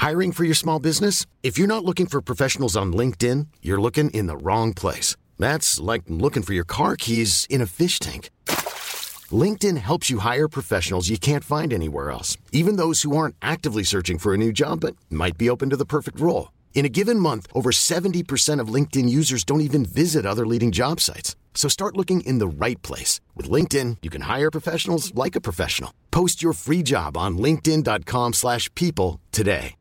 Hiring for your small business? If you're not looking for professionals on LinkedIn, you're looking in the wrong place. That's like looking for your car keys in a fish tank. LinkedIn helps you hire professionals you can't find anywhere else, even those who aren't actively searching for a new job but might be open to the perfect role. In a given month, over 70% of LinkedIn users don't even visit other leading job sites. So start looking in the right place. With LinkedIn, you can hire professionals like a professional. Post your free job on linkedin.com/people today.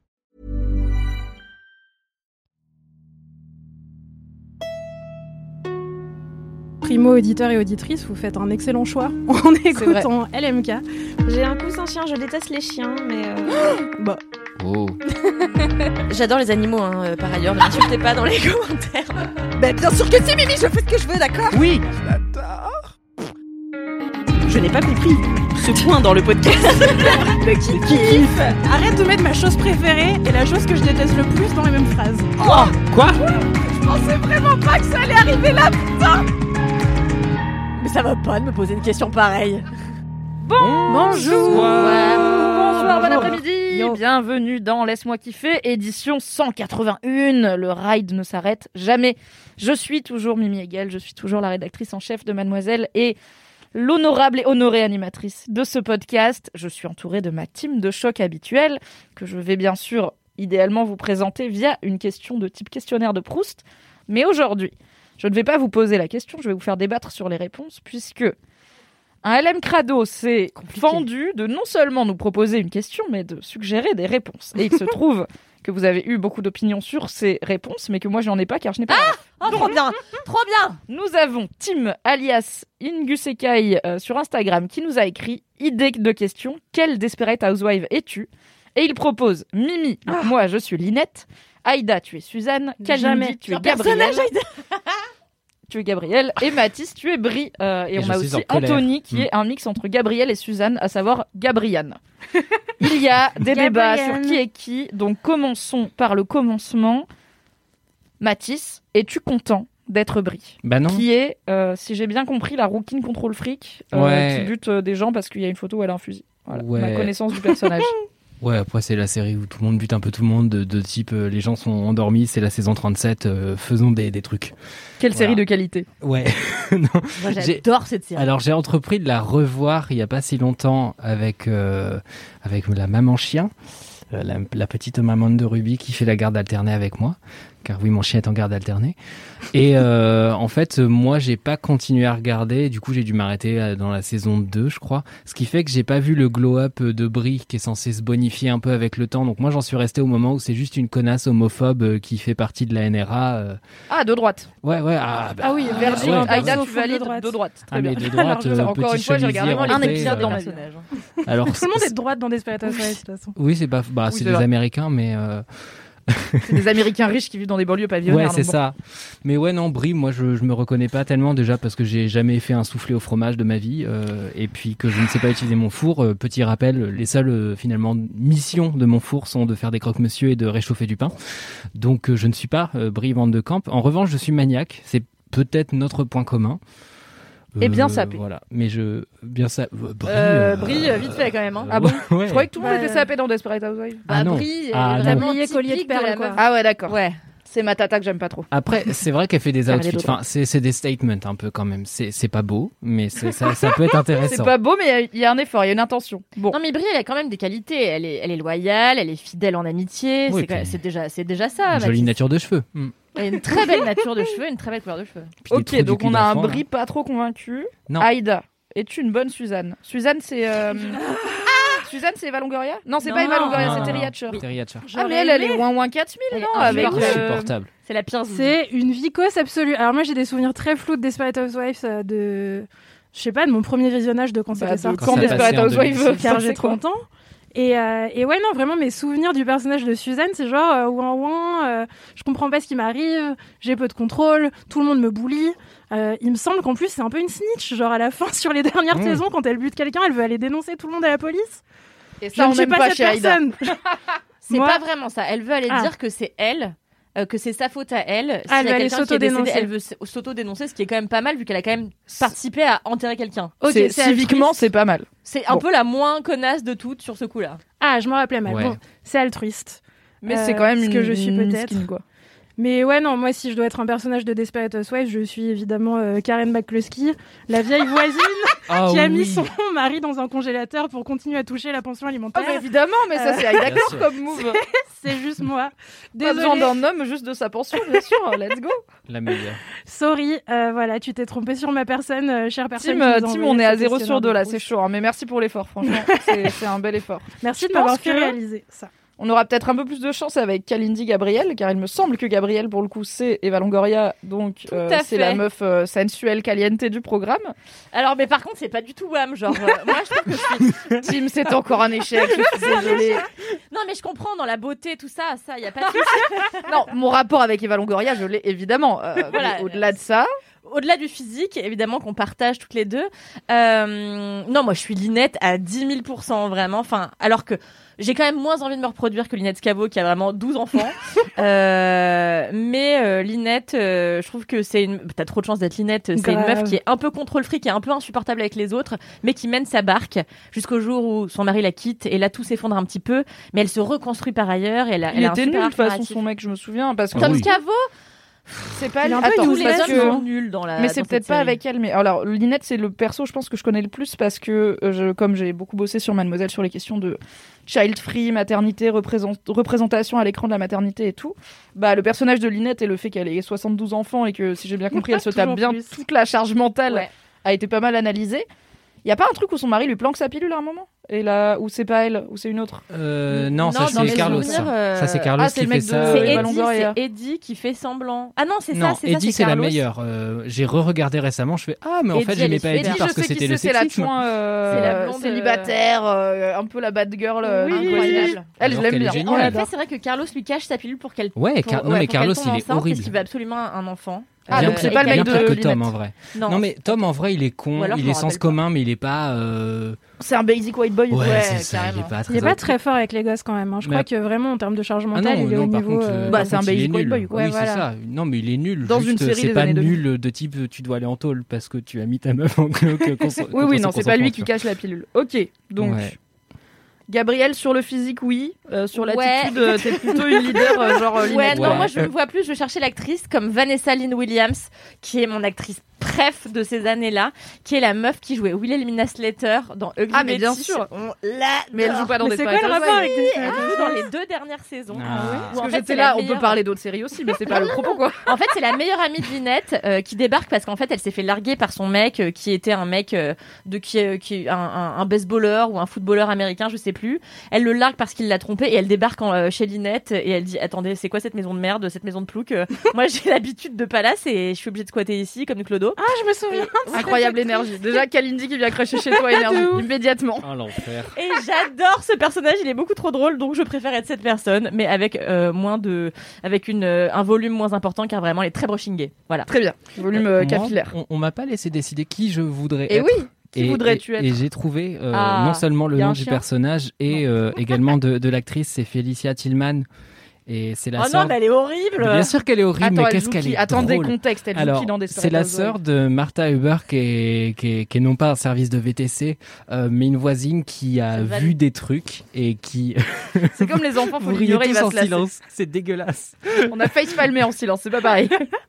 Primo auditeur et auditrice, vous faites un excellent choix en écoutant LMK. J'ai un coussin chien, je déteste les chiens, mais... Bah. Oh. J'adore les animaux, par ailleurs, ne m'insultez pas dans les commentaires. Bah bien sûr que si, Mimi, je fais ce que je veux, d'accord? Oui. Je n'ai pas compris ce point dans le podcast. Mais qui kiffe. Arrête de mettre ma chose préférée et la chose que je déteste le plus dans les mêmes phrases. Oh, quoi? Je pensais vraiment pas que ça allait arriver là, putain. Mais ça va pas de me poser une question pareille. Bonjour. Bonsoir, bon après-midi. Yo. Bienvenue dans Laisse-moi kiffer, édition 181. Le ride ne s'arrête jamais. Je suis toujours Mimi Hegel, je suis toujours la rédactrice en chef de Mademoiselle et l'honorable et honorée animatrice de ce podcast. Je suis entourée de ma team de choc habituelle, que je vais bien sûr idéalement vous présenter via une question de type questionnaire de Proust. Mais aujourd'hui, je ne vais pas vous poser la question, je vais vous faire débattre sur les réponses, puisque un LM Crado s'est fendu de non seulement nous proposer une question, mais de suggérer des réponses. Et il se trouve que vous avez eu beaucoup d'opinions sur ces réponses, mais que moi je n'en ai pas, car je n'ai pas... Trop bien, trop bien. Nous avons Tim, alias Ingusekai, sur Instagram, qui nous a écrit « Idée de question, quelle Desperate Housewife es-tu ?» Et il propose Mimi, donc moi je suis Linette, Aïda, tu es Suzanne, Kalindi, tu es Gabrielle. Tu es Gabrielle, et Mathis, tu es Brie. Et on a aussi Anthony, qui est un mix entre Gabrielle et Suzanne, à savoir Gabriane. Il y a des débats sur qui est qui, donc commençons par le commencement. Mathis, es-tu content d'être Brie? Bah non. Qui est, si j'ai bien compris, la rouquine contrôle fric, qui bute des gens parce qu'il y a une photo où elle a un fusil. Voilà, ma connaissance du personnage. Ouais, après c'est la série où tout le monde bute un peu tout le monde, de type les gens sont endormis, c'est la saison 37, faisons des trucs. Quelle série de qualité. Ouais. Non. Moi j'adore cette série. Alors j'ai entrepris de la revoir il y a pas si longtemps avec la maman chien, la petite maman de Ruby qui fait la garde alternée avec moi. Car oui, mon chien est en garde alternée. Et en fait, moi, j'ai pas continué à regarder. Du coup, j'ai dû m'arrêter dans la saison 2, je crois. Ce qui fait que j'ai pas vu le glow-up de Brie qui est censé se bonifier un peu avec le temps. Donc moi, j'en suis resté au moment où c'est juste une connasse homophobe qui fait partie de la NRA. Ah, de droite. Ouais. Oui, version Aïda, tu valides de droite. Très bien. Mais de droite, encore une fois, j'ai regardé un épisode dans ma vie. Alors, tout le monde est de droite dans Desperate Housewives, de toute façon. Oui, c'est pas... c'est des Américains, mais... C'est des Américains riches qui vivent dans des banlieues pavillonnaires. Ouais, c'est ça. Mais ouais, non, Brie, moi, je me reconnais pas tellement, déjà parce que j'ai jamais fait un soufflé au fromage de ma vie, et puis que je ne sais pas utiliser mon four. Petit rappel, les seules, finalement, missions de mon four sont de faire des croque-monsieur et de réchauffer du pain. Donc, je ne suis pas Brie Van de Camp. En revanche, je suis maniaque. C'est peut-être notre point commun. Et bien sapé. Voilà, mais bien ça. Brie, vite fait quand même. Ah bon? Ouais. Je croyais que tout le monde était sapé dans Desperate Housewives. Non. Brie, Tablier, collier de perles, quoi. Ah ouais, d'accord. Ouais. C'est ma tata que j'aime pas trop. Après, c'est vrai qu'elle fait des outfits. Enfin, c'est des statements un peu quand même. C'est pas beau, mais ça peut être intéressant. C'est pas beau, mais il y a un effort, il y a une intention. Bon. Non mais Brie, elle a quand même des qualités. Elle est loyale, elle est fidèle en amitié. Oui, c'est déjà ça. Une jolie nature de cheveux. Elle a une très belle nature de cheveux, une très belle couleur de cheveux. Puis ok, donc on a un Brie pas trop convaincu. Non. Aïda, es-tu une bonne Suzanne? Suzanne, c'est... Suzanne, c'est Eva Longoria? Non, c'est pas Eva Longoria, c'est Terry Hatcher. Terry Hatcher. Ah, mais elle est ouin 4000, non? Avec insupportable. C'est la pire. C'est une vicose absolue. Alors moi, j'ai des souvenirs très flous de Desperate Housewives, de mon premier visionnage de quand c'était sorti. Quand Desperate Housewives, car j'ai 30 ans. Et ouais, non, vraiment, mes souvenirs du personnage de Suzanne, c'est genre, je comprends pas ce qui m'arrive, j'ai peu de contrôle, tout le monde me bully. Il me semble qu'en plus, c'est un peu une snitch, genre à la fin, sur les dernières saisons, quand elle bute quelqu'un, elle veut aller dénoncer tout le monde à la police. Et ça, on n'aime pas chez Aïda. C'est pas vraiment ça. Elle veut aller dire que c'est elle, que c'est sa faute à elle. Si elle veut aller s'auto-dénoncer. Elle veut s'auto-dénoncer, ce qui est quand même pas mal, vu qu'elle a quand même participé à enterrer quelqu'un. Okay, civiquement, c'est pas mal. C'est un peu la moins connasse de toutes sur ce coup-là. Ah, je m'en rappelais mal. Ouais. Bon, c'est altruiste. Mais c'est quand même ce une que je suis peut-être. miskine, quoi. Mais ouais, non, moi, si je dois être un personnage de Desperate Housewives, je suis évidemment Karen McCluskey, la vieille voisine qui a mis son mari dans un congélateur pour continuer à toucher la pension alimentaire. Ah, bah évidemment, mais ça, c'est d'accord comme move. C'est juste moi. Pas besoin d'un homme, juste de sa pension, bien sûr. Let's go. La meilleure. Sorry, voilà, tu t'es trompée sur ma personne, chère personne. Tim, on est à 0 sur 2 là, c'est chaud. Hein, mais merci pour l'effort, franchement. c'est un bel effort. Merci de m'avoir fait réaliser ça. On aura peut-être un peu plus de chance avec Kalindi Gabriel, car il me semble que Gabriel, pour le coup, c'est Eva Longoria, donc c'est la meuf sensuelle caliente du programme. Alors, mais par contre, c'est pas du tout wham, genre, moi je trouve que Tim, c'est encore un échec, je suis désolée. Non, mais je comprends, dans la beauté, tout ça, y a pas de souci. Non, mon rapport avec Eva Longoria, je l'ai évidemment. Voilà, au-delà de ça... Au-delà du physique, évidemment, qu'on partage toutes les deux. Non, moi, je suis Linette à 10 000%, vraiment. Enfin, alors que j'ai quand même moins envie de me reproduire que Linette Scavo, qui a vraiment 12 enfants. Mais Linette, je trouve que t'as trop de chance d'être Linette. C'est une meuf qui est un peu contrôle fric, qui est un peu insupportable avec les autres, mais qui mène sa barque jusqu'au jour où son mari la quitte. Et là, tout s'effondre un petit peu. Mais elle se reconstruit par ailleurs. Et il était nul, de toute façon, son mec, je me souviens. Parce que Tom Scavo, c'est pas attends, tous les hommes sont nuls dans la. Mais c'est peut-être pas avec elle. Mais alors, Linette, c'est le perso, je pense que je connais le plus parce que comme j'ai beaucoup bossé sur Mademoiselle sur les questions de child free, maternité, représentation à l'écran de la maternité et tout. Bah, le personnage de Linette et le fait qu'elle ait 72 enfants et que, si j'ai bien compris, elle se tape bien toute la charge mentale a été pas mal analysée. Y a pas un truc où son mari lui planque sa pilule à un moment? Et là, ou c'est pas elle, ou c'est une autre? Non, ça c'est Carlos. Ça c'est Carlos qui fait ça. C'est Eddie qui fait semblant. Ah non, c'est ça, c'est Eddie, ça, c'est la meilleure. J'ai re-regardé récemment, je fais mais en fait j'aimais pas Eddie parce que c'était le sexisme. C'est la blonde célibataire, un peu la bad girl. Incroyable. Elle, je l'aime bien. En fait, c'est vrai que Carlos lui cache sa pilule pour qu'elle. Ouais, non mais Carlos il est horrible. Parce qu'il veut absolument un enfant. Ah, donc c'est pas le mec de Linette. Tom en vrai. Non mais Tom en vrai il est con, il est sens commun mais il est pas. C'est un basic white boy. Ouais, c'est ça. Il est pas très fort avec les gosses quand même. Je crois que vraiment en termes de charge mentale, il est au niveau. C'est un basic white boy. Oui, c'est ça. Non mais il est nul. Dans une série c'est pas nul de type tu dois aller en tôle parce que tu as mis ta meuf en cloque. Oui, non, c'est pas lui qui cache la pilule. Ok, donc. Gabrielle, sur le physique, oui. Sur l'attitude, t'es plutôt une leader, genre Linette. Non, moi je me vois plus, je cherchais l'actrice comme Vanessa Lynn Williams, qui est mon actrice préf de ces années-là, qui est la meuf qui jouait Wilhelmina Slater dans Ugly Betty. Ah, mais bien sûr. Mais elle joue pas dans des C'est quoi le rapport avec Elle joue dans les 2 dernières saisons. Parce que j'étais là, on peut parler d'autres séries aussi, mais c'est pas le propos, quoi. En fait, c'est la meilleure amie de Linette qui débarque parce qu'en fait, elle s'est fait larguer par son mec qui était un mec qui un baseballeur ou un footballeur américain, je sais plus. Elle le largue parce qu'il l'a trompé et elle débarque chez Linette et elle dit attendez, c'est quoi cette maison de merde, cette maison de plouc? Moi, j'ai l'habitude de palace et je suis obligée de squatter ici comme du clodo. Ah, je me souviens. Incroyable énergie. Déjà, Kalindi qui vient cracher chez toi énergie immédiatement. Oh l'enfer. Et j'adore ce personnage, il est beaucoup trop drôle, donc je préfère être cette personne, mais avec avec un volume moins important, car vraiment elle est très brushingée. Voilà. Très bien. Volume capillaire. On m'a pas laissé décider qui je voudrais être. Et oui. Qui voudrais-tu être? Et j'ai trouvé non seulement le nom du personnage et également de l'actrice, c'est Felicia Tillman. Et c'est la sœur. Non, mais elle est horrible. Bien sûr qu'elle est horrible, mais qu'est-ce qu'elle est Attendez, drôle. contexte, elle joue qui dans Desperate C'est la sœur de Martha Huber qui est non pas un service de VTC, mais une voisine qui a vu des trucs et qui. C'est comme les enfants, faut l'ignorer, il va se lasser. Silence, c'est dégueulasse. On a facepalmé en silence, c'est pas pareil.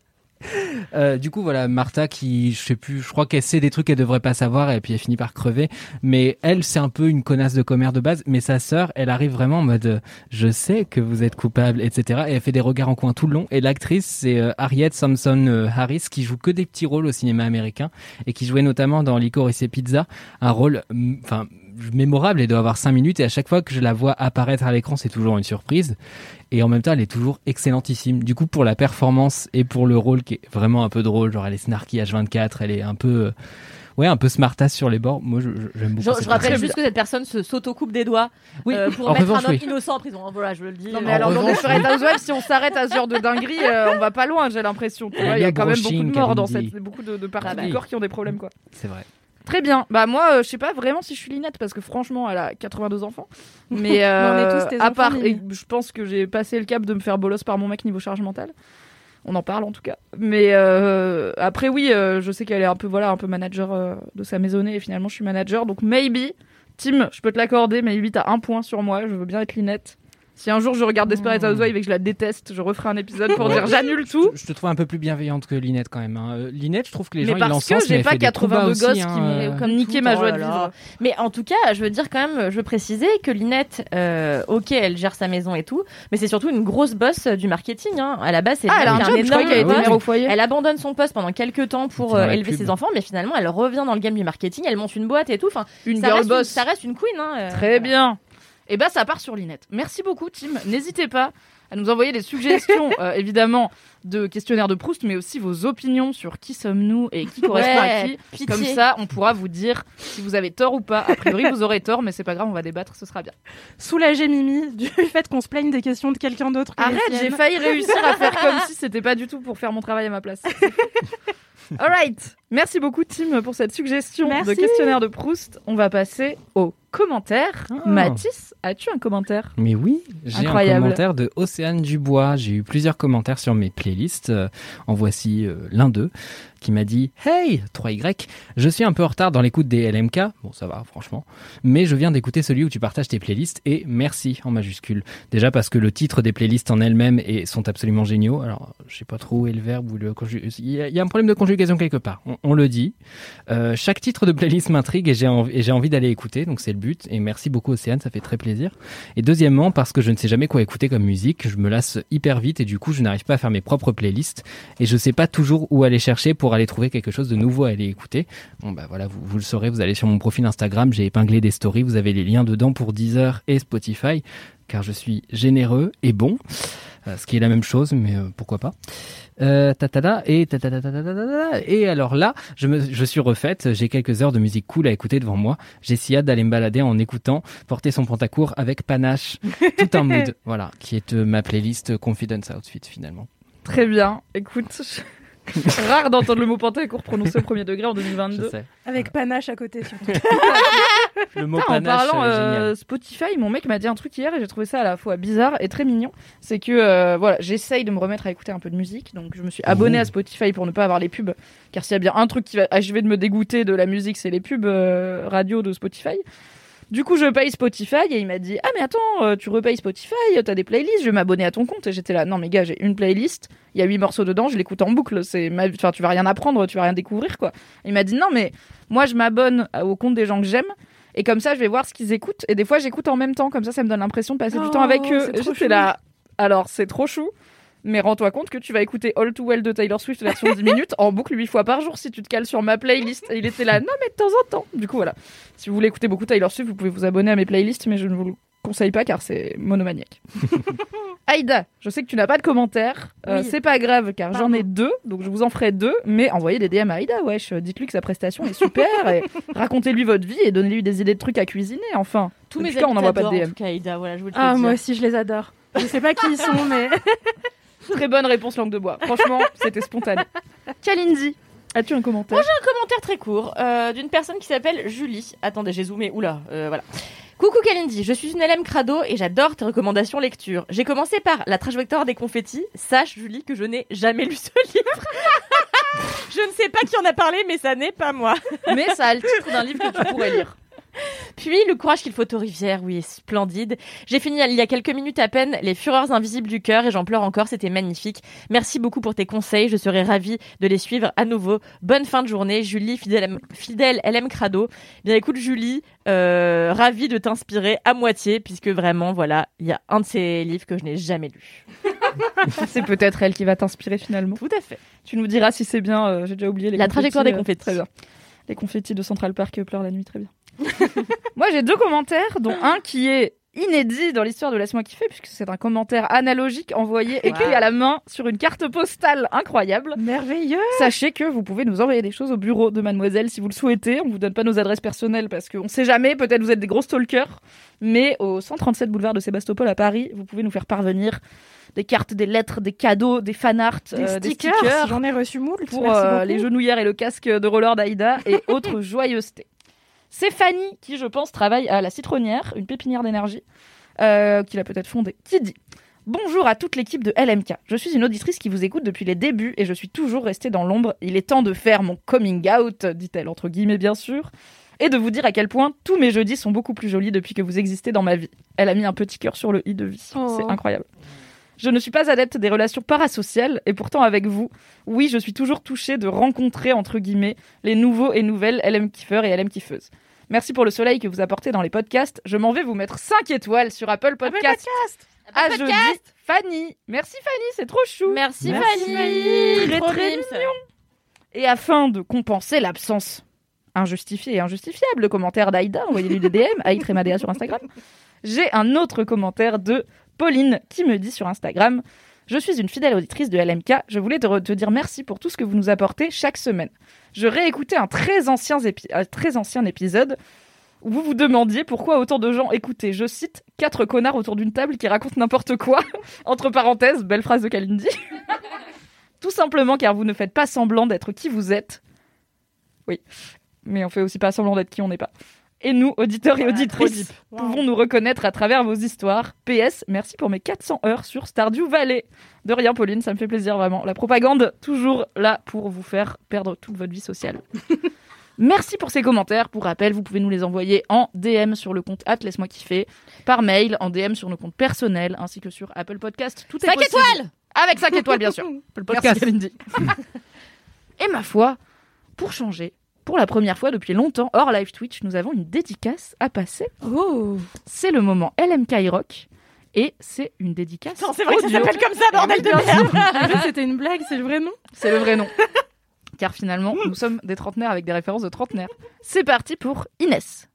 Du coup voilà, Martha qui je crois qu'elle sait des trucs qu'elle devrait pas savoir et puis elle finit par crever, mais elle c'est un peu une connasse de commère de base, mais sa sœur elle arrive vraiment en mode je sais que vous êtes coupable, etc. et elle fait des regards en coin tout le long. Et l'actrice c'est Harriet Sansom Harris qui joue que des petits rôles au cinéma américain et qui jouait notamment dans Licorice Pizza, un rôle mémorable, et doit avoir 5 minutes, et à chaque fois que je la vois apparaître à l'écran c'est toujours une surprise, et en même temps elle est toujours excellentissime. Du coup pour la performance et pour le rôle qui est vraiment un peu drôle, genre elle est snarky H24, elle est un peu un peu smartass sur les bords. Moi j'aime beaucoup. Je rappelle juste que cette personne s'auto-coupe des doigts pour mettre un homme innocent en prison. Voilà, je le dis. Non mais alors dans Desperate Housewives, si on s'arrête à ce genre de dinguerie, on va pas loin, j'ai l'impression. Il y a quand même beaucoup de morts dans beaucoup de parties du corps qui ont des problèmes, quoi. C'est vrai. Très bien. Bah moi, je sais pas vraiment si je suis Linette parce que franchement, elle a 82 enfants. Mais on est tous tes à enfants, part, et je pense que j'ai passé le cap de me faire bolos par mon mec niveau charge mentale. On en parle en tout cas. Mais après oui, je sais qu'elle est un peu manager de sa maisonnée et finalement je suis manager. Donc maybe, Tim, je peux te l'accorder. Maybe t'as 1 point sur moi. Je veux bien être Linette. Si un jour je regarde Desperate Housewives et que je la déteste, je referai un épisode pour dire j'annule tout. Je te trouve un peu plus bienveillante que Linette quand même. Hein. Linette, je trouve que les mais gens ils parce que l'encensent, j'ai mais pas elle fait des coups bas 82 aussi, gosses hein, qui m'ont comme niqué ma joie de vivre. Mais en tout cas, je veux dire quand même, je veux préciser que Linette, ok, elle gère sa maison et tout, mais c'est surtout une grosse boss du marketing. Hein. À la base, c'est elle a un job, je croyais qu'elle était mère au foyer. Elle abandonne son poste pendant quelques temps pour élever ses enfants, mais finalement, elle revient dans le game du marketing, elle monte une boîte et tout. Enfin, une girl boss. Ça reste une queen. Hein, Très bien. Et bah ça part sur Linette. Merci beaucoup Tim. N'hésitez pas à nous envoyer des suggestions, évidemment, de questionnaires de Proust, mais aussi vos opinions sur qui sommes-nous et qui correspond à qui. Pitié. Comme ça, on pourra vous dire si vous avez tort ou pas. A priori, vous aurez tort, mais c'est pas grave, on va débattre, ce sera bien. Soulager Mimi du fait qu'on se plaigne des questions de quelqu'un d'autre. Arrête, j'ai failli réussir à faire comme si c'était pas du tout pour faire mon travail à ma place. Alright, merci beaucoup Tim pour cette suggestion de questionnaire de Proust. On va passer aux commentaires. Mathis, as-tu un commentaire ? Mais oui, j'ai un commentaire de Océane Dubois. J'ai eu plusieurs commentaires sur mes playlists. En voici l'un d'eux qui m'a dit « Hey, 3Y, je suis un peu en retard dans l'écoute des LMK. » Bon, ça va, franchement. Mais je viens d'écouter celui où tu partages tes playlists et merci en majuscule. Déjà parce que le titre des playlists en elles-mêmes sont absolument géniaux. Alors, je sais pas trop où est le verbe ou le il y a un problème de conjugaison quelque part. On le dit. Chaque titre de playlist m'intrigue et j'ai envie d'aller écouter. Donc, c'est le but. Et merci beaucoup Océane, ça fait très plaisir. Et deuxièmement, parce que je ne sais jamais quoi écouter comme musique. Je me lasse hyper vite et du coup, je n'arrive pas à faire mes propres playlists. Et je sais pas toujours où aller chercher pour aller trouver quelque chose de nouveau à aller écouter. Bon bah voilà, vous le saurez, vous allez sur mon profil Instagram, j'ai épinglé des stories, vous avez les liens dedans pour Deezer et Spotify, car je suis généreux et bon, ce qui est la même chose, mais pourquoi pas. Et alors là, je suis refaite, j'ai quelques heures de musique cool à écouter devant moi. J'ai si hâte d'aller me balader en écoutant Porter son pantacourt avec panache, tout un mood, voilà, qui est ma playlist Confidence Outfit finalement. Très bien, écoute... Rare d'entendre le mot pantacourt prononcé au premier degré en 2022. Je sais. Avec panache à côté surtout. Le mot panache, en parlant génial. Spotify, mon mec m'a dit un truc hier et j'ai trouvé ça à la fois bizarre et très mignon. C'est que voilà, j'essaye de me remettre à écouter un peu de musique, donc je me suis abonnée à Spotify pour ne pas avoir les pubs, car s'il y a bien un truc qui va achever de me dégoûter de la musique, c'est les pubs radio de Spotify. Du coup, je paye Spotify et il m'a dit « Ah mais attends, tu repayes Spotify, t'as des playlists, je vais m'abonner à ton compte. » Et j'étais là « Non mais gars, j'ai une playlist, il y a 8 morceaux dedans, je l'écoute en boucle, enfin, tu vas rien apprendre, tu vas rien découvrir quoi. » Il m'a dit « Non mais moi je m'abonne au compte des gens que j'aime et comme ça je vais voir ce qu'ils écoutent et des fois j'écoute en même temps, comme ça me donne l'impression de passer du temps avec eux. » Et j'étais là « Alors c'est trop chou. Mais rends-toi compte que tu vas écouter All Too Well de Taylor Swift version 10 minutes en boucle 8 fois par jour si tu te cales sur ma playlist. » Et il était là, non mais de temps en temps. Du coup voilà, si vous voulez écouter beaucoup Taylor Swift, vous pouvez vous abonner à mes playlists, mais je ne vous le conseille pas car c'est monomaniaque. Aïda, je sais que tu n'as pas de commentaires, c'est pas grave car j'en ai 2, donc je vous en ferai 2, mais envoyez des DM à Aïda, wesh, dites-lui que sa prestation est super, et racontez-lui votre vie et donnez-lui des idées de trucs à cuisiner, enfin. Tous mes amis, on n'envoie pas de DM. En tout cas, Aïda, voilà, je vous le dis. Moi aussi je les adore. Je sais pas qui ils sont, mais... Très bonne réponse langue de bois. Franchement, c'était spontané. Kalindi, as-tu un commentaire ? Moi, j'ai un commentaire très court d'une personne qui s'appelle Julie. Attendez, j'ai zoomé. Oula, voilà. Coucou Kalindi, je suis une LM crado et j'adore tes recommandations lecture. J'ai commencé par La trajectoire des confettis. Sache, Julie, que je n'ai jamais lu ce livre. Je ne sais pas qui en a parlé, mais ça n'est pas moi. Mais ça a le titre d'un livre que tu pourrais lire. Puis Le courage qu'il faut aux rivières, oui, splendide. J'ai fini il y a quelques minutes à peine Les fureurs invisibles du cœur et j'en pleure encore, c'était magnifique. Merci beaucoup pour tes conseils, je serais ravie de les suivre à nouveau. Bonne fin de journée, Julie, fidèle LM Crado. Bien écoute Julie, ravie de t'inspirer à moitié, puisque vraiment, voilà, il y a un de ces livres que je n'ai jamais lu. C'est peut-être elle qui va t'inspirer finalement. Tout à fait. Tu nous diras si c'est bien, j'ai déjà oublié les La trajectoire des confettis. Très bien. Les confettis de Central Park pleurent la nuit, très bien. Moi, j'ai 2 commentaires, dont un qui est inédit dans l'histoire de Laisse-moi kiffer, puisque c'est un commentaire analogique envoyé, écrit à la main sur une carte postale incroyable. Merveilleux. Sachez que vous pouvez nous envoyer des choses au bureau de Mademoiselle si vous le souhaitez. On vous donne pas nos adresses personnelles parce qu'on sait jamais, peut-être vous êtes des gros stalkers, mais au 137 boulevard de Sébastopol à Paris, vous pouvez nous faire parvenir des cartes, des lettres, des cadeaux, des fanarts, des stickers. J'en ai reçu moult. Pour les genouillères et le casque de roller d'Aïda et autres joyeusetés. C'est Fanny qui, je pense, travaille à la Citronnière, une pépinière d'énergie, qu'il a peut-être fondée, qui dit « Bonjour à toute l'équipe de LMK. Je suis une auditrice qui vous écoute depuis les débuts et je suis toujours restée dans l'ombre. Il est temps de faire mon coming out, dit-elle, entre guillemets bien sûr. et de vous dire à quel point tous mes jeudis sont beaucoup plus jolis depuis que vous existez dans ma vie. Elle a mis un petit cœur sur le i de vie. Oh. C'est incroyable. Je ne suis pas adepte des relations parasociales et pourtant avec vous, oui, je suis toujours touchée de rencontrer, entre guillemets, les nouveaux et nouvelles LM kiffeurs et LM kiffeuses. Merci pour le soleil que vous apportez dans les podcasts. Je m'en vais vous mettre 5 étoiles sur Apple Podcast. À jeudi, Fanny. Merci Fanny, c'est trop chou. Merci Merci, Fanny. Très Trop très mimes. mignon. Et afin de compenser l'absence injustifiée et injustifiable de commentaires d'Aïda, envoyez-lui des DM, Aïtremadea sur Instagram, j'ai un autre commentaire de Pauline qui me dit sur Instagram: je suis une fidèle auditrice de LMK, je voulais te dire merci pour tout ce que vous nous apportez chaque semaine. Je réécoutais un très ancien épisode où vous vous demandiez pourquoi autant de gens écoutaient, je cite, 4 connards autour d'une table qui racontent n'importe quoi, entre parenthèses, belle phrase de Kalindi. Tout simplement car vous ne faites pas semblant d'être qui vous êtes. Oui, mais on fait aussi pas semblant d'être qui on n'est pas. Et nous, auditeurs et auditrices, pouvons nous reconnaître à travers vos histoires. PS, merci pour mes 400 heures sur Stardew Valley. De rien, Pauline, ça me fait plaisir, vraiment. La propagande, toujours là pour vous faire perdre toute votre vie sociale. Merci pour ces commentaires. Pour rappel, vous pouvez nous les envoyer en DM sur le compte @laisse-moi kiffer, par mail, en DM sur nos comptes personnels, ainsi que sur Apple Podcast. Tout est 5 possible. étoiles. Avec 5 étoiles, bien sûr. Apple Podcast. Et ma foi, pour changer, pour la première fois depuis longtemps, hors live Twitch, nous avons une dédicace à passer. Oh. C'est le moment LMK Rock. Et c'est une dédicace. Non, c'est vrai que ça audio. s'appelle comme ça, bordel de Bien sûr. En fait, c'était une blague, c'est le vrai nom. C'est le vrai nom. Car finalement, nous sommes des trentenaires avec des références de trentenaires. C'est parti pour Inès.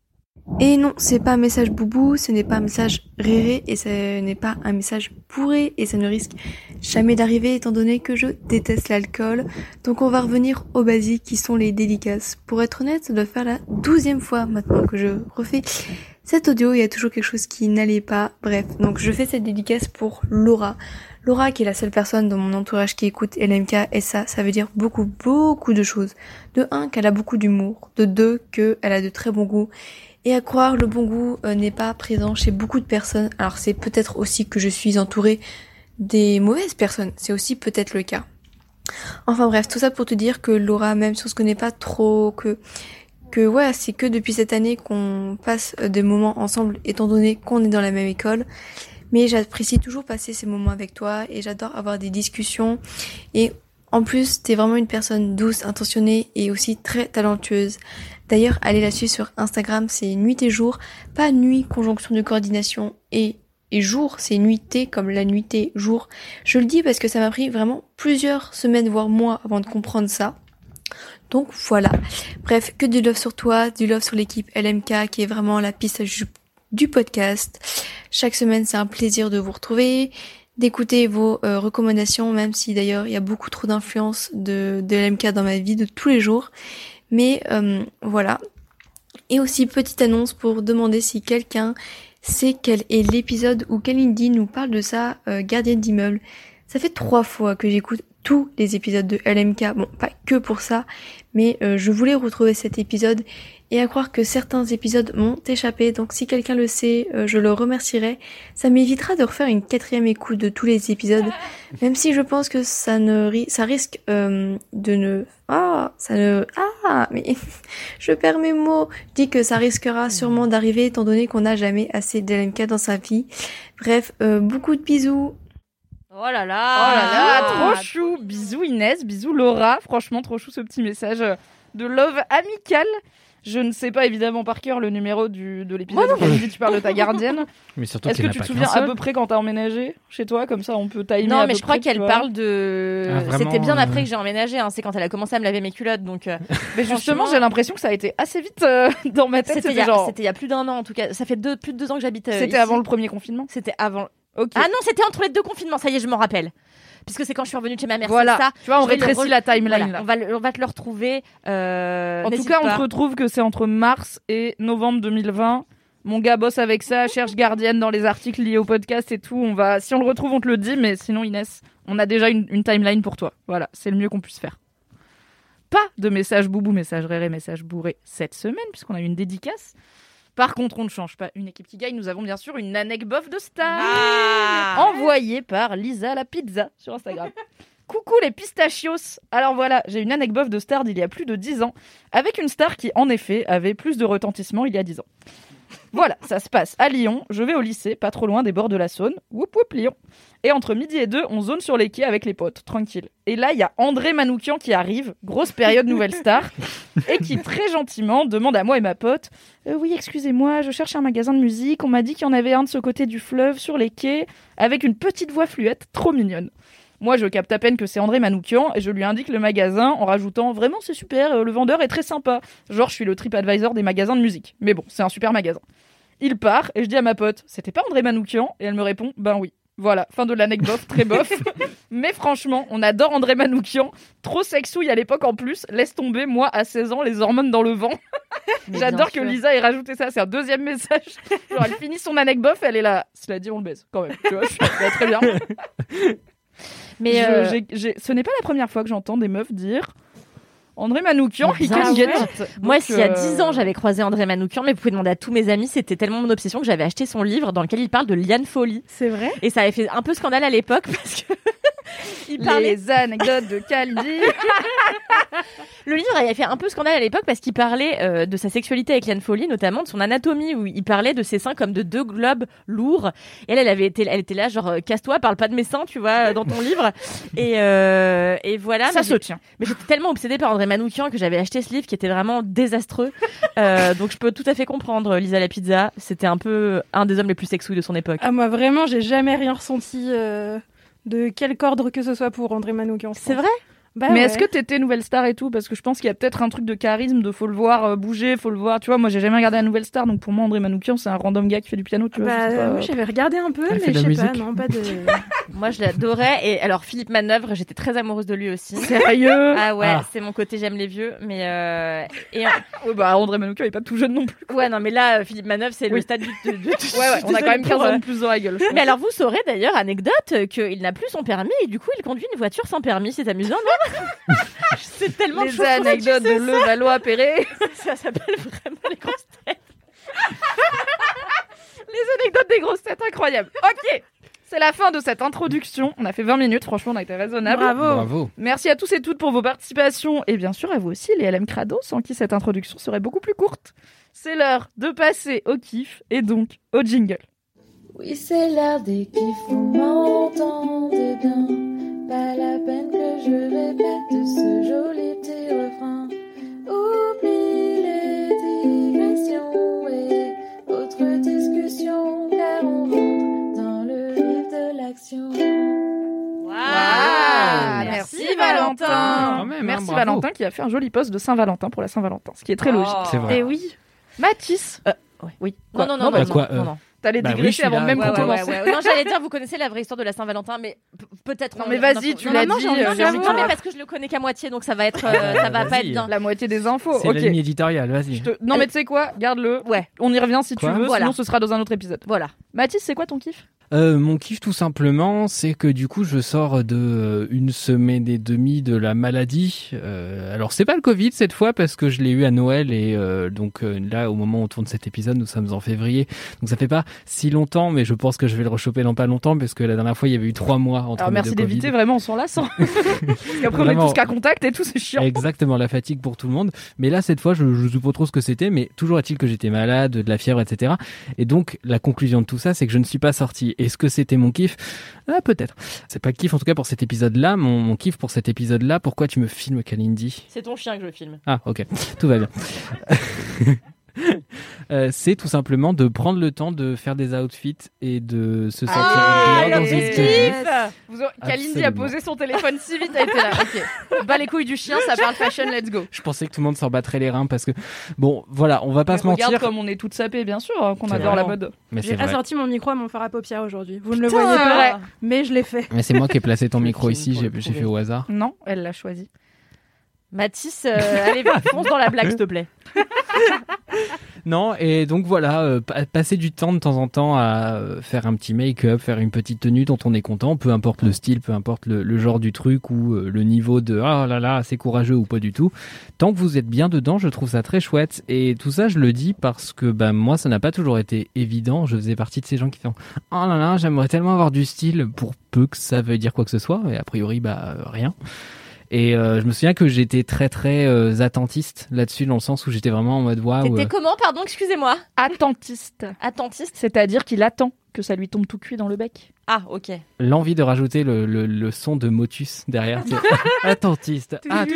Et non, c'est pas un message boubou, ce n'est pas un message réré, et ce n'est pas un message bourré, et ça ne risque jamais d'arriver étant donné que je déteste l'alcool. Donc on va revenir aux basiques qui sont les dédicaces. Pour être honnête, ça doit faire la 12e fois maintenant que je refais cet audio, il y a toujours quelque chose qui n'allait pas. Bref, donc je fais cette dédicace pour Laura. Laura qui est la seule personne dans mon entourage qui écoute LMK, et ça veut dire beaucoup de choses. De 1, qu'elle a beaucoup d'humour. De 2, qu'elle a de très bon goût. Et à croire, le bon goût n'est pas présent chez beaucoup de personnes. Alors c'est peut-être aussi que je suis entourée des mauvaises personnes. C'est aussi peut-être le cas. Enfin bref, tout ça pour te dire que Laura, même si on se connaît pas trop, que ouais, c'est que depuis cette année qu'on passe des moments ensemble, étant donné qu'on est dans la même école. Mais j'apprécie toujours passer ces moments avec toi et j'adore avoir des discussions. Et en plus, t'es vraiment une personne douce, intentionnée et aussi très talentueuse. D'ailleurs, allez la suivre sur Instagram, c'est nuit et jour, pas nuit, conjonction de coordination et jour, c'est nuitée comme la nuitée jour. Je le dis parce que ça m'a pris vraiment plusieurs semaines, voire mois avant de comprendre ça. Donc voilà. Bref, que du love sur toi, du love sur l'équipe LMK qui est vraiment la piste du podcast. Chaque semaine, c'est un plaisir de vous retrouver, d'écouter vos recommandations, même si d'ailleurs il y a beaucoup trop d'influence de LMK dans ma vie de tous les jours. Mais voilà. Et aussi, petite annonce pour demander si quelqu'un sait quel est l'épisode où Kalindi nous parle de sa gardienne d'immeuble. Ça fait 3 fois que j'écoute tous les épisodes de LMK. Bon, pas que pour ça, mais je voulais retrouver cet épisode. Et à croire que certains épisodes m'ont échappé, donc si quelqu'un le sait, je le remercierai. Ça m'évitera de refaire une 4e écoute de tous les épisodes, même si je pense que ça risque de ne... mais je perds mes mots. Je dis que ça risquera sûrement d'arriver, étant donné qu'on n'a jamais assez d'LMK dans sa vie. Bref, beaucoup de bisous. Oh là Oh là là. là, trop chou. Bisous Inès, bisous Laura. Franchement, trop chou ce petit message de love amical. Je ne sais pas évidemment par cœur le numéro de l'épisode où tu parles de ta gardienne. Mais surtout Est-ce que qu'il tu n'a te pas souviens qu'un à seul. peu près quand t'as emménagé chez toi? Comme ça, on peut timer Non, à mais peu je crois près, qu'elle tu vois. parle de. Ah, vraiment, C'était bien après que j'ai emménagé. Hein. C'est quand elle a commencé à me laver mes culottes. Donc, Mais justement, franchement, j'ai l'impression que ça a été assez vite dans ma tête. c'était il y a plus d'1 an en tout cas. Ça fait plus de 2 ans que j'habite. C'était ici. avant le premier confinement. C'était avant. Ok. Ah non, c'était entre les 2 confinements. Ça y est, je m'en rappelle. Puisque c'est quand je suis revenue de chez ma mère. Voilà. C'est ça. Tu vois, on Je vais le rétrécit la timeline Voilà, là. on va te le retrouver. En tout n'hésite cas, on pas. te retrouve que c'est entre mars et novembre 2020. Mon gars bosse avec ça, cherche gardienne dans les articles liés au podcast et tout. Si on le retrouve, on te le dit. Mais sinon, Inès, on a déjà une timeline pour toi. Voilà, c'est le mieux qu'on puisse faire. Pas de message boubou, message réré, message bourré cette semaine, puisqu'on a eu une dédicace. Par contre, on ne change pas une équipe qui gagne. Nous avons bien sûr une anecdote bof de star Ah. envoyée par Lisa la pizza sur Instagram. Coucou les pistachios. Alors voilà, j'ai une anecdote de star d'il y a plus de 10 ans, avec une star qui, en effet, avait plus de retentissement il y a 10 ans. Voilà, ça se passe à Lyon, je vais au lycée, pas trop loin des bords de la Saône. Whoop whoop Lyon. Et entre midi et 2, on zone sur les quais avec les potes, tranquille. Et là, il y a André Manoukian qui arrive, grosse période nouvelle star, et qui très gentiment demande à moi et ma pote oui, excusez-moi, je cherche un magasin de musique, on m'a dit qu'il y en avait un de ce côté du fleuve, sur les quais, avec une petite voix fluette, trop mignonne. Moi, je capte à peine que c'est André Manoukian et je lui indique le magasin en rajoutant « Vraiment, c'est super, le vendeur est très sympa. » Genre, je suis le TripAdvisor des magasins de musique. Mais bon, c'est un super magasin. Il part et je dis à ma pote « C'était pas André Manoukian ?» Et elle me répond « Ben oui. » Voilà, fin de l'anecdote, très bof. Mais franchement, on adore André Manoukian. Trop sexouille à l'époque en plus. Laisse tomber, moi, à 16 ans, les hormones dans le vent. J'adore que Lisa ait rajouté ça. C'est un deuxième message. Genre, elle finit son anecdote, elle est là. Cela dit, on le baise quand même. Tu vois, je suis très bien. Mais ce n'est pas la première fois que j'entends des meufs dire André Manoukian, he can get it. Moi, s'il y a 10 ans, j'avais croisé André Manoukian, mais vous pouvez demander à tous mes amis, c'était tellement mon obsession que j'avais acheté son livre dans lequel il parle de Liane Folly. C'est vrai ? Et ça avait fait un peu scandale à l'époque parce que il parlait... Les anecdotes de Kalindi. Le livre avait fait un peu scandale à l'époque parce qu'il parlait de sa sexualité avec Liane Folly, notamment de son anatomie, où il parlait de ses seins comme de 2 globes lourds. Et elle était là, genre, casse-toi, parle pas de mes seins, tu vois, dans ton livre. Et voilà. Ça se tient. Mais j'étais tellement obsédée par André Manoukian que j'avais acheté ce livre qui était vraiment désastreux. Donc je peux tout à fait comprendre Lisa la pizza. C'était un peu un des hommes les plus sexouilles de son époque. Ah, moi, vraiment, j'ai jamais rien ressenti de quelque ordre que ce soit pour André Manoukian. C'est vrai ? Bah, mais ouais. est-ce que t'étais Nouvelle Star et tout ? Parce que je pense qu'il y a peut-être un truc de charisme, de faut le voir bouger, faut le voir. Tu vois, moi j'ai jamais regardé la Nouvelle Star, donc pour moi André Manoukian c'est un random gars qui fait du piano. Tu vois, Bah, je sais pas. moi j'avais regardé un peu, Elle fait mais de je la sais pas, musique. non, pas de. Moi je l'adorais. Et alors Philippe Manœuvre, j'étais très amoureuse de lui aussi. Sérieux ? Ah ouais, Ah. c'est mon côté j'aime les vieux. Mais Ouais, bah André Manoukian il est pas tout jeune non plus. ouais, non, mais là Philippe Manœuvre c'est le Oui. stade Ouais, on a quand même 15 ans de plus dans la gueule. je Mais alors vous saurez d'ailleurs, anecdote, qu'il n'a plus son permis et du coup il conduit une voiture sans permis. C'est amusant, non? C'est tellement Les chaud. anecdotes de Levallois-Perret. Ça s'appelle vraiment les grosses têtes. Les anecdotes des grosses têtes incroyables. Ok, c'est la fin de cette introduction. On a fait 20 minutes, franchement on a été raisonnable. Bravo. Merci à tous et toutes pour vos participations et bien sûr à vous aussi les LM Crado sans qui cette introduction serait beaucoup plus courte. C'est l'heure de passer au kiff et donc au jingle. Oui, c'est l'heure des kiffs, vous m'entendez bien. Pas la peine que je répète ce joli petit refrain. Oublie les digressions et autres discussions, car on rentre dans le vif de l'action. Ah, merci Valentin. Quand même, hein, Merci bravo. Valentin qui a fait un joli post de Saint-Valentin pour la Saint-Valentin, ce qui est très logique. C'est vrai. Et oui. Mathis, Oui. Quoi Non, Non, vas-y. quoi, non, non. t'allais Bah oui, digresser je suis avant là. même Ouais, qu'on ouais, commence. ouais. Non, j'allais dire, vous connaissez la vraie histoire de la Saint-Valentin, mais peut-être. Non, mais vas-y, tu l'as non, dit. j'ai envie de j'ai envie de Non, mais parce que je le connais qu'à moitié, donc ça va être, ça va pas Vas-y. être bien. la moitié des infos. C'est Ok. la ligne éditoriale, vas-y. Non, mais tu sais quoi Garde-le. Ouais. On y revient si Quoi tu veux, Voilà. sinon ce sera dans un autre épisode. Voilà. Mathis, c'est quoi ton kiff ? Mon kiff tout simplement, c'est que du coup je sors de une semaine et demie de la maladie. Alors c'est pas le Covid cette fois parce que je l'ai eu à Noël et donc là au moment où on tourne cet épisode nous sommes en février. Donc ça fait pas si longtemps mais je pense que je vais le rechoper dans pas longtemps parce que la dernière fois il y avait eu 3 mois entre Alors mes merci deux Covid. d'éviter, vraiment, on s'en lasse. Parce qu'après on est Vraiment. tous cas contact et tout, c'est chiant. Exactement, la fatigue pour tout le monde. Mais là, cette fois, je sais pas trop ce que c'était, mais toujours est-il que j'étais malade, de la fièvre, etc. Et donc, la conclusion de tout ça, c'est que je ne suis pas sorti. Est-ce que c'était mon kiff ? Ah, peut-être. C'est pas le kiff, en tout cas, pour cet épisode-là. Mon kiff pour cet épisode-là, pourquoi tu me filmes, Kalindi ? C'est ton chien que je filme. Ah, ok. Tout va bien. C'est tout simplement de prendre le temps de faire des outfits et de se sentir bien dans une tenue. Kalindi a Absolument. posé son téléphone si vite, elle était là. Ok. Bas les couilles du chien, ça parle fashion, let's go. Je pensais que tout le monde s'en battrait les reins parce que, bon, voilà, on va pas se Regarde mentir. comme on est toutes sapées, bien sûr, hein, qu'on C'est adore vrai. la mode. Mais c'est J'ai vrai. assorti mon micro à mon fard à paupières aujourd'hui. Vous ne le Putain, voyez pas, ouais. mais je l'ai fait. Mais c'est moi qui ai placé ton micro Film ici, pour le j'ai prouver. fait au hasard. Non, elle l'a choisi. Mathis, allez, fonce dans la blague, s'il te plaît. Non, et donc voilà, passer du temps de temps en temps à faire un petit make-up, faire une petite tenue dont on est content, peu importe le style, peu importe le genre du truc ou le niveau de « ah là là, c'est courageux » ou pas du tout. Tant que vous êtes bien dedans, je trouve ça très chouette. Et tout ça, je le dis parce que moi, ça n'a pas toujours été évident. Je faisais partie de ces gens qui font « oh là là, j'aimerais tellement avoir du style pour peu que ça veut dire quoi que ce soit, et a priori, rien. Et je me souviens que j'étais très très attentiste là-dessus, dans le sens où j'étais vraiment en mode waouh. T'étais comment, pardon, excusez-moi? Attentiste. Attentiste. C'est-à-dire qu'il attend que ça lui tombe tout cuit dans le bec. Ah, ok. L'envie de rajouter le son de Motus derrière. Attentiste.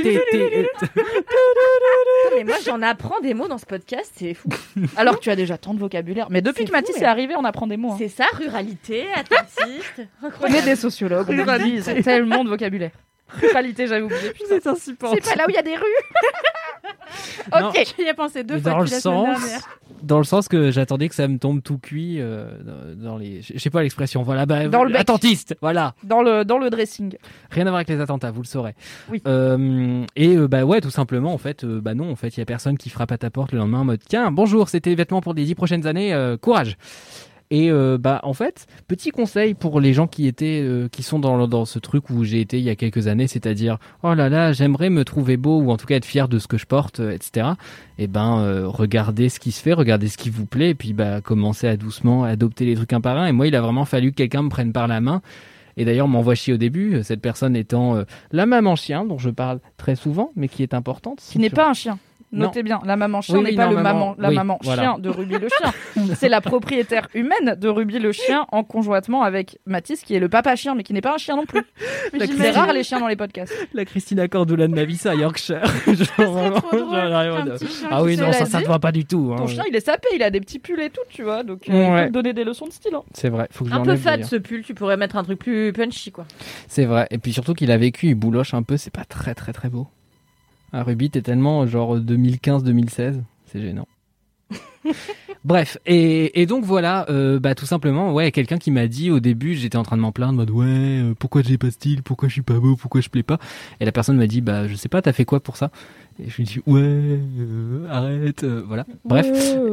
Mais moi, j'en apprends des mots dans ce podcast, c'est fou. Alors que tu as déjà tant de vocabulaire. Mais depuis C'est que Mathis fou, est arrivé, on apprend des mots. C'est ça, ruralité, attentiste. On est des sociologues, on utilise tellement de vocabulaire. Ruralité, j'avais oublié. C'est insupportable. C'est pas là où il y a des rues. Non. Ok. J'y ai pensé 2 Mais fois dans le depuis la semaine sens, dernière. dans le sens que j'attendais que ça me tombe tout cuit dans les. Je sais pas l'expression. Voilà, Dans le bec. attentiste. Voilà. Dans le dressing. Rien à voir avec les attentats, vous le saurez. Oui. Ouais, tout simplement, en fait, non, en fait, il y a personne qui frappe à ta porte le lendemain en mode tiens, bonjour, c'était les vêtements pour les 10 prochaines années, courage. Et en fait, petit conseil pour les gens qui sont dans ce truc où j'ai été il y a quelques années, c'est-à-dire oh là là, j'aimerais me trouver beau ou en tout cas être fier de ce que je porte, etc. Regardez ce qui se fait, regardez ce qui vous plaît, et puis commencez à doucement adopter les trucs un par un. Et moi, il a vraiment fallu que quelqu'un me prenne par la main. Et d'ailleurs, m'envoie chier au début, cette personne étant la maman chien, dont je parle très souvent, mais qui est importante. Qui n'est pas un chien. Notez bien, la maman chien n'est pas la maman chien de Ruby le chien. C'est la propriétaire humaine de Ruby le chien en conjointement avec Mathis, qui est le papa chien, mais qui n'est pas un chien non plus. C'est rare les chiens dans les podcasts. La Christina Cordula de ma vie, ça, à Yorkshire. Ah oui, non, ça ne va pas du tout. Ton chien, il est sapé, il a des petits pulls et tout, tu vois, donc il peut te donner des leçons de style. C'est vrai, faut que je un peu l'enlève, fade d'ailleurs. ce pull, tu pourrais mettre un truc plus punchy, quoi. C'est vrai, et puis surtout qu'il a vécu, il bouloche un peu, c'est pas très très très beau. Ruby, t'es tellement genre 2015-2016, c'est gênant. Bref, et donc voilà, tout simplement, ouais, quelqu'un qui m'a dit au début, j'étais en train de m'en plaindre, mode ouais, pourquoi j'ai pas style, pourquoi je suis pas beau, pourquoi je plais pas. Et la personne m'a dit, je sais pas, t'as fait quoi pour ça? Et je lui dis ouais, arrête, voilà. Bref.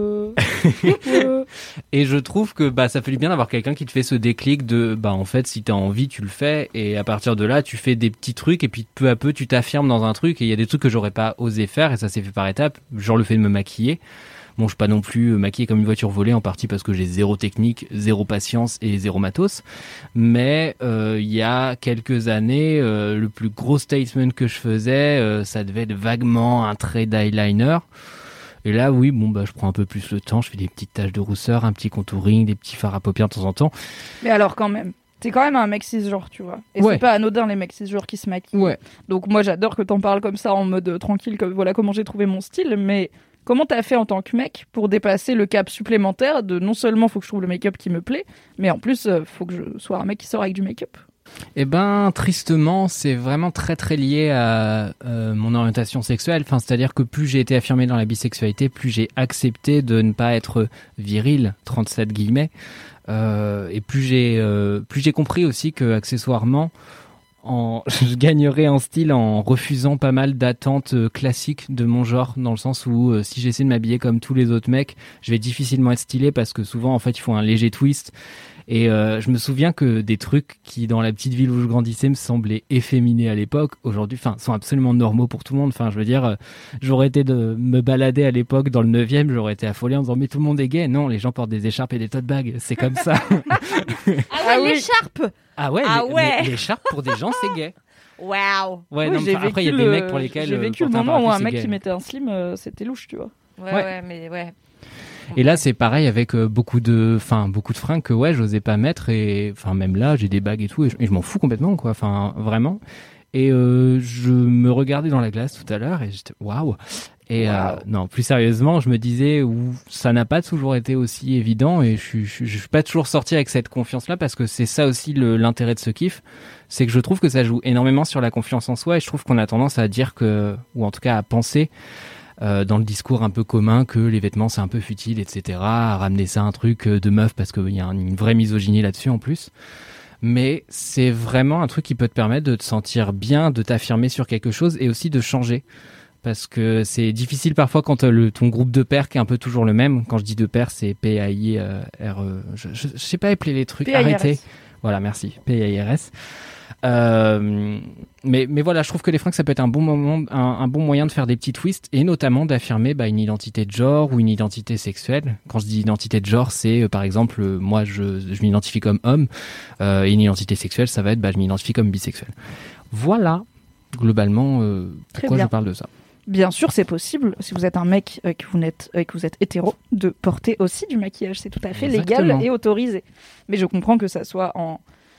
Et je trouve que ça fait du bien d'avoir quelqu'un qui te fait ce déclic de en fait, si t'as envie, tu le fais, et à partir de là, tu fais des petits trucs, et puis peu à peu, tu t'affirmes dans un truc, et il y a des trucs que j'aurais pas osé faire, et ça s'est fait par étapes, genre le fait de me maquiller. Bon, je suis pas non plus maquillé comme une voiture volée, en partie parce que j'ai zéro technique, zéro patience et zéro matos. Mais il y a quelques années, le plus gros statement que je faisais, ça devait être vaguement un trait d'eyeliner. Et là, oui, je prends un peu plus le temps, je fais des petites taches de rousseur, un petit contouring, des petits fards à paupières de temps en temps. Mais alors quand même, t'es quand même un mec cisgenre, tu vois. Et ouais. C'est pas anodin les mecs cisgenres qui se maquillent. Ouais. Donc moi j'adore que t'en parles comme ça en mode tranquille, comme voilà comment j'ai trouvé mon style, mais comment t'as fait en tant que mec pour dépasser le cap supplémentaire de non seulement faut que je trouve le make-up qui me plaît, mais en plus faut que je sois un mec qui sort avec du make-up? Eh ben, tristement, c'est vraiment très très lié à mon orientation sexuelle. Enfin, c'est-à-dire que plus j'ai été affirmé dans la bisexualité, plus j'ai accepté de ne pas être viril, 37 guillemets, et plus j'ai compris aussi que accessoirement, je gagnerais en style en refusant pas mal d'attentes classiques de mon genre, dans le sens où si j'essaie de m'habiller comme tous les autres mecs, je vais difficilement être stylé parce que souvent en fait il faut un léger twist. Et je me souviens que des trucs qui dans la petite ville où je grandissais me semblaient efféminés à l'époque, aujourd'hui sont absolument normaux pour tout le monde. Enfin, je veux dire, j'aurais été de me balader à l'époque dans le 9e, j'aurais été affolé en disant mais tout le monde est gay. Non, les gens portent des écharpes et des tote bags, c'est comme ça. L'écharpe. Ah ouais, l'écharpe pour des gens c'est gay. Waouh. Ouais, non, après il y a des mecs pour lesquels j'ai vécu le moment où un mec qui mettait un slim, c'était louche, tu vois. Ouais, mais ouais. Et là, c'est pareil avec beaucoup de fringues que j'osais pas mettre, et enfin même là, j'ai des bagues et tout, et je m'en fous complètement, quoi. Enfin, vraiment. Et je me regardais dans la glace tout à l'heure et j'étais waouh. Et non, plus sérieusement, je me disais ça n'a pas toujours été aussi évident, et je suis pas toujours sorti avec cette confiance-là, parce que c'est ça aussi l'intérêt de ce kiff, c'est que je trouve que ça joue énormément sur la confiance en soi, et je trouve qu'on a tendance à dire ou en tout cas à penser dans le discours un peu commun que les vêtements c'est un peu futile, etc., à ramener ça à un truc de meuf, parce qu'il y a une vraie misogynie là-dessus en plus. Mais c'est vraiment un truc qui peut te permettre de te sentir bien, de t'affirmer sur quelque chose, et aussi de changer. Parce que c'est difficile parfois quand ton groupe de pairs qui est un peu toujours le même. Quand je dis de pairs, c'est P-A-I-R... je sais pas appeler les trucs. P-A-I-R-S. Arrêtez. Voilà, merci. PIRS. Mais voilà, je trouve que les fringues, ça peut être un bon moyen de faire des petits twists et notamment d'affirmer une identité de genre ou une identité sexuelle. Quand je dis identité de genre, c'est par exemple, moi je m'identifie comme homme et une identité sexuelle, ça va être je m'identifie comme bisexuel. Voilà, globalement, pourquoi je parle de ça. Bien sûr, c'est possible, si vous êtes un mec et que vous êtes hétéro, de porter aussi du maquillage. C'est tout à fait légal et autorisé. Mais je comprends que ça soit en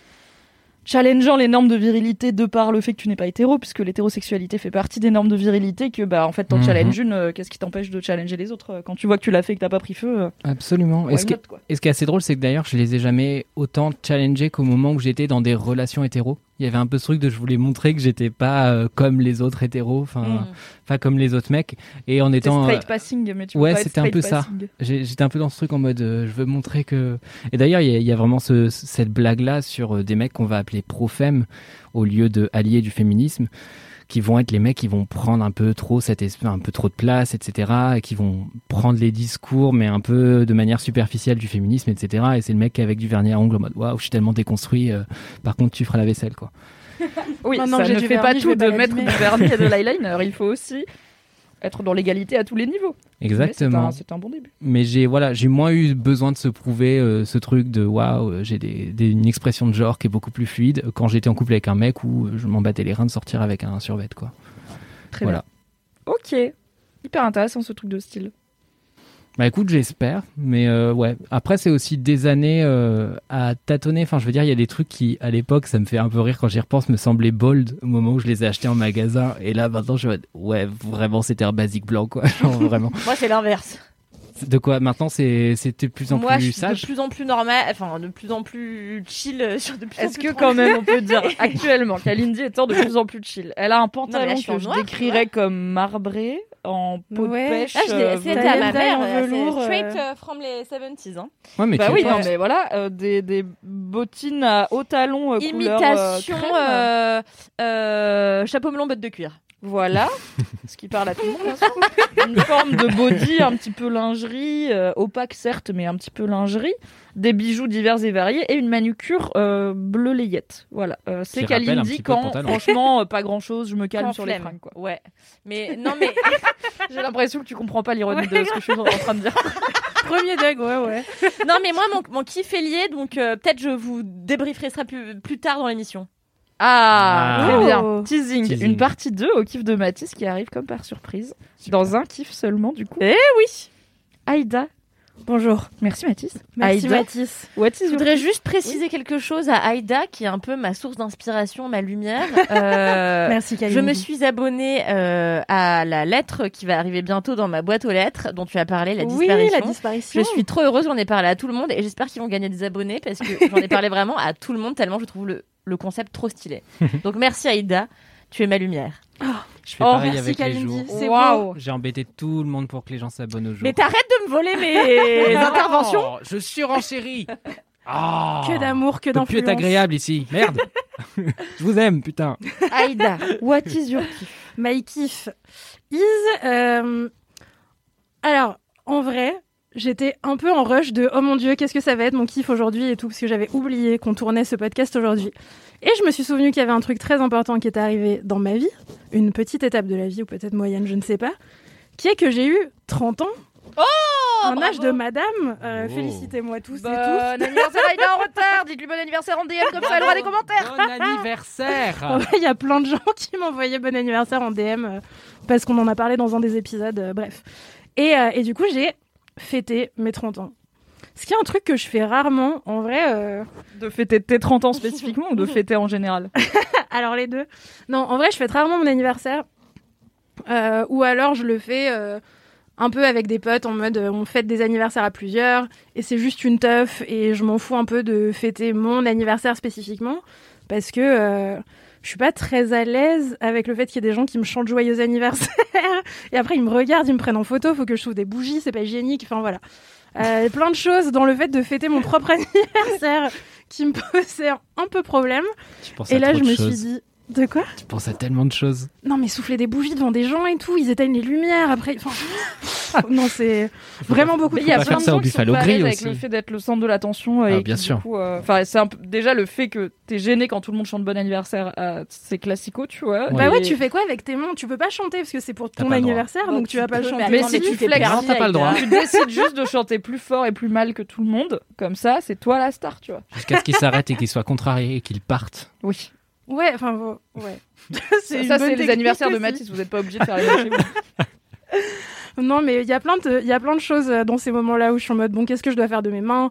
challengeant les normes de virilité de par le fait que tu n'es pas hétéro, puisque l'hétérosexualité fait partie des normes de virilité, que en fait t'en challenges une, qu'est-ce qui t'empêche de challenger les autres quand tu vois que tu l'as fait et que t'as pas pris feu. Absolument. Et ce qui est assez drôle, c'est que d'ailleurs je les ai jamais autant challengés qu'au moment où j'étais dans des relations hétéros. Il y avait un peu ce truc de je voulais montrer que j'étais pas comme les autres hétéros, enfin comme les autres mecs, et en étant straight passing, mais tu peux pas être c'était un peu passing. ça. J'étais un peu dans ce truc en mode je veux montrer que. Et d'ailleurs il y a vraiment cette blague là sur des mecs qu'on va appeler pro-femme au lieu de alliés du féminisme, qui vont être les mecs qui vont prendre un peu trop un peu trop de place, etc., et qui vont prendre les discours mais un peu de manière superficielle du féminisme, etc. Et c'est le mec avec du vernis à ongles en mode waouh, je suis tellement déconstruit, par contre tu feras la vaisselle quoi. Oui, non, ça ne fait pas tout de mettre du vernis et de l'eyeliner, il faut aussi être dans l'égalité à tous les niveaux. Exactement. C'est un bon début. Mais j'ai moins eu besoin de se prouver ce truc de waouh, j'ai une expression de genre qui est beaucoup plus fluide quand j'étais en couple avec un mec où je m'en battais les reins de sortir avec un survêt quoi. Très bien. Ok. Hyper intéressant ce truc de style. Écoute, j'espère, mais ouais. Après, c'est aussi des années à tâtonner. Enfin, je veux dire, il y a des trucs qui, à l'époque, ça me fait un peu rire quand j'y repense, me semblaient bold au moment où je les ai achetés en magasin. Et là, maintenant, je me dis, ouais, vraiment, c'était un basique blanc, quoi. Genre, vraiment. Moi, c'est l'inverse. De quoi maintenant c'était de plus en Moi, plus je suis sage. de plus en plus normal, enfin de plus en plus chill sur de plus en Est-ce plus que quand même on peut dire actuellement qu'Alindy étant de plus en plus chill. Elle a un pantalon que je décrirais comme marbré en peau de pêche. C'était à ma mère, en velours, straight from les 70s. Hein. Ouais, mais oui, non, mais voilà, des bottines à hauts talons imitation couleur chapeau melon botte de cuir. Voilà, ce qui parle à tout le monde, bien sûr. Une forme de body, un petit peu lingerie, opaque certes, mais un petit peu lingerie, des bijoux divers et variés et une manucure bleu layette. Voilà, c'est qu'Alindy quand, franchement, pas grand-chose, je me calme sur les fringues. Quoi. Ouais, mais non, mais j'ai l'impression que tu comprends pas l'ironie de ce que je suis en train de dire. Premier deg, ouais. Non, mais moi, mon kiff est lié, donc peut-être je vous débrieferai ça plus tard dans l'émission. Très bien. Teasing. Une partie 2 au kiff de Mathis qui arrive comme par surprise. Super. Dans un kiff seulement, du coup. Eh oui. Aïda. Bonjour. Merci Mathis. Merci Aïda. Mathis. Je voudrais juste préciser quelque chose à Aïda, qui est un peu ma source d'inspiration, ma lumière. Merci Kalindi. Je me suis abonnée à la lettre qui va arriver bientôt dans ma boîte aux lettres, dont tu as parlé, la disparition. Oui, la disparition. Je suis trop heureuse, j'en ai parlé à tout le monde et j'espère qu'ils vont gagner des abonnés parce que j'en ai parlé vraiment à tout le monde tellement je trouve le concept trop stylé. Donc merci Aïda, tu es ma lumière. Je fais pareil merci avec Kalindi, les jours. c'est beau. J'ai embêté tout le monde pour que les gens s'abonnent au jour. Mais t'arrêtes de me voler mes interventions. Je surenchéris. Que d'amour, que d'influence. Ça peut plus être agréable ici. Merde. Je vous aime, putain. Aïda, what is your kiff? My kiff is... Alors, en vrai, j'étais un peu en rush de « Oh mon Dieu, qu'est-ce que ça va être mon kiff aujourd'hui ?» et tout, parce que j'avais oublié qu'on tournait ce podcast aujourd'hui. Et je me suis souvenu qu'il y avait un truc très important qui était arrivé dans ma vie, une petite étape de la vie, ou peut-être moyenne, je ne sais pas, qui est que j'ai eu 30 ans. Un âge de madame. Félicitez-moi tous et toutes. Bon anniversaire Aïda en retard. Dites-lui bon anniversaire en DM, comme ça elle aura des commentaires. Bon anniversaire. Il y a plein de gens qui m'envoyaient bon anniversaire en DM parce qu'on en a parlé dans un des épisodes. Bref. Et du coup, j'ai fêté mes 30 ans. Ce qui est un truc que je fais rarement, en vrai. De fêter tes 30 ans spécifiquement ou de fêter en général? Alors les deux. Non, en vrai, je fête rarement mon anniversaire. Ou alors, je le fais un peu avec des potes en mode on fête des anniversaires à plusieurs et c'est juste une teuf et je m'en fous un peu de fêter mon anniversaire spécifiquement parce que je suis pas très à l'aise avec le fait qu'il y ait des gens qui me chantent joyeux anniversaire et après ils me regardent, ils me prennent en photo, faut que je trouve des bougies, c'est pas hygiénique, enfin voilà. Plein de choses dans le fait de fêter mon propre anniversaire qui me posaient un peu problème. Et là je me suis dit de quoi? Tu penses à tellement de choses. Non mais souffler des bougies devant des gens et tout, ils éteignent les lumières après. Enfin, Non, c'est vraiment beaucoup. Mais il y a pas plein faire de ça gens au qui sont Buffalo barrés Grill avec aussi. le fait d'être le centre de l'attention. Ah, Et bien qui, sûr. du coup, c'est déjà le fait que t'es gêné quand tout le monde chante bon anniversaire. C'est classico, tu vois. Bah ouais, Et- tu fais quoi avec tes mains? Tu peux pas chanter parce que c'est pour T'as ton pas le droit. anniversaire, donc tu vas pas le chanter. Mais si tu flexes, Non, t'as pas le droit. tu décides juste de chanter plus fort et plus mal que tout le monde. Comme ça, c'est toi la star, tu vois. Jusqu'à ce qu'ils s'arrêtent et qu'ils soient contrariés et qu'ils partent. Oui. Ouais, enfin, ouais. Ça, une c'est bonne les technique anniversaires de aussi. Mathis. Vous n'êtes pas obligé de faire les mêmes chez vous. Non, mais il y a plein de choses dans ces moments-là où je suis en mode, bon, qu'est-ce que je dois faire de mes mains?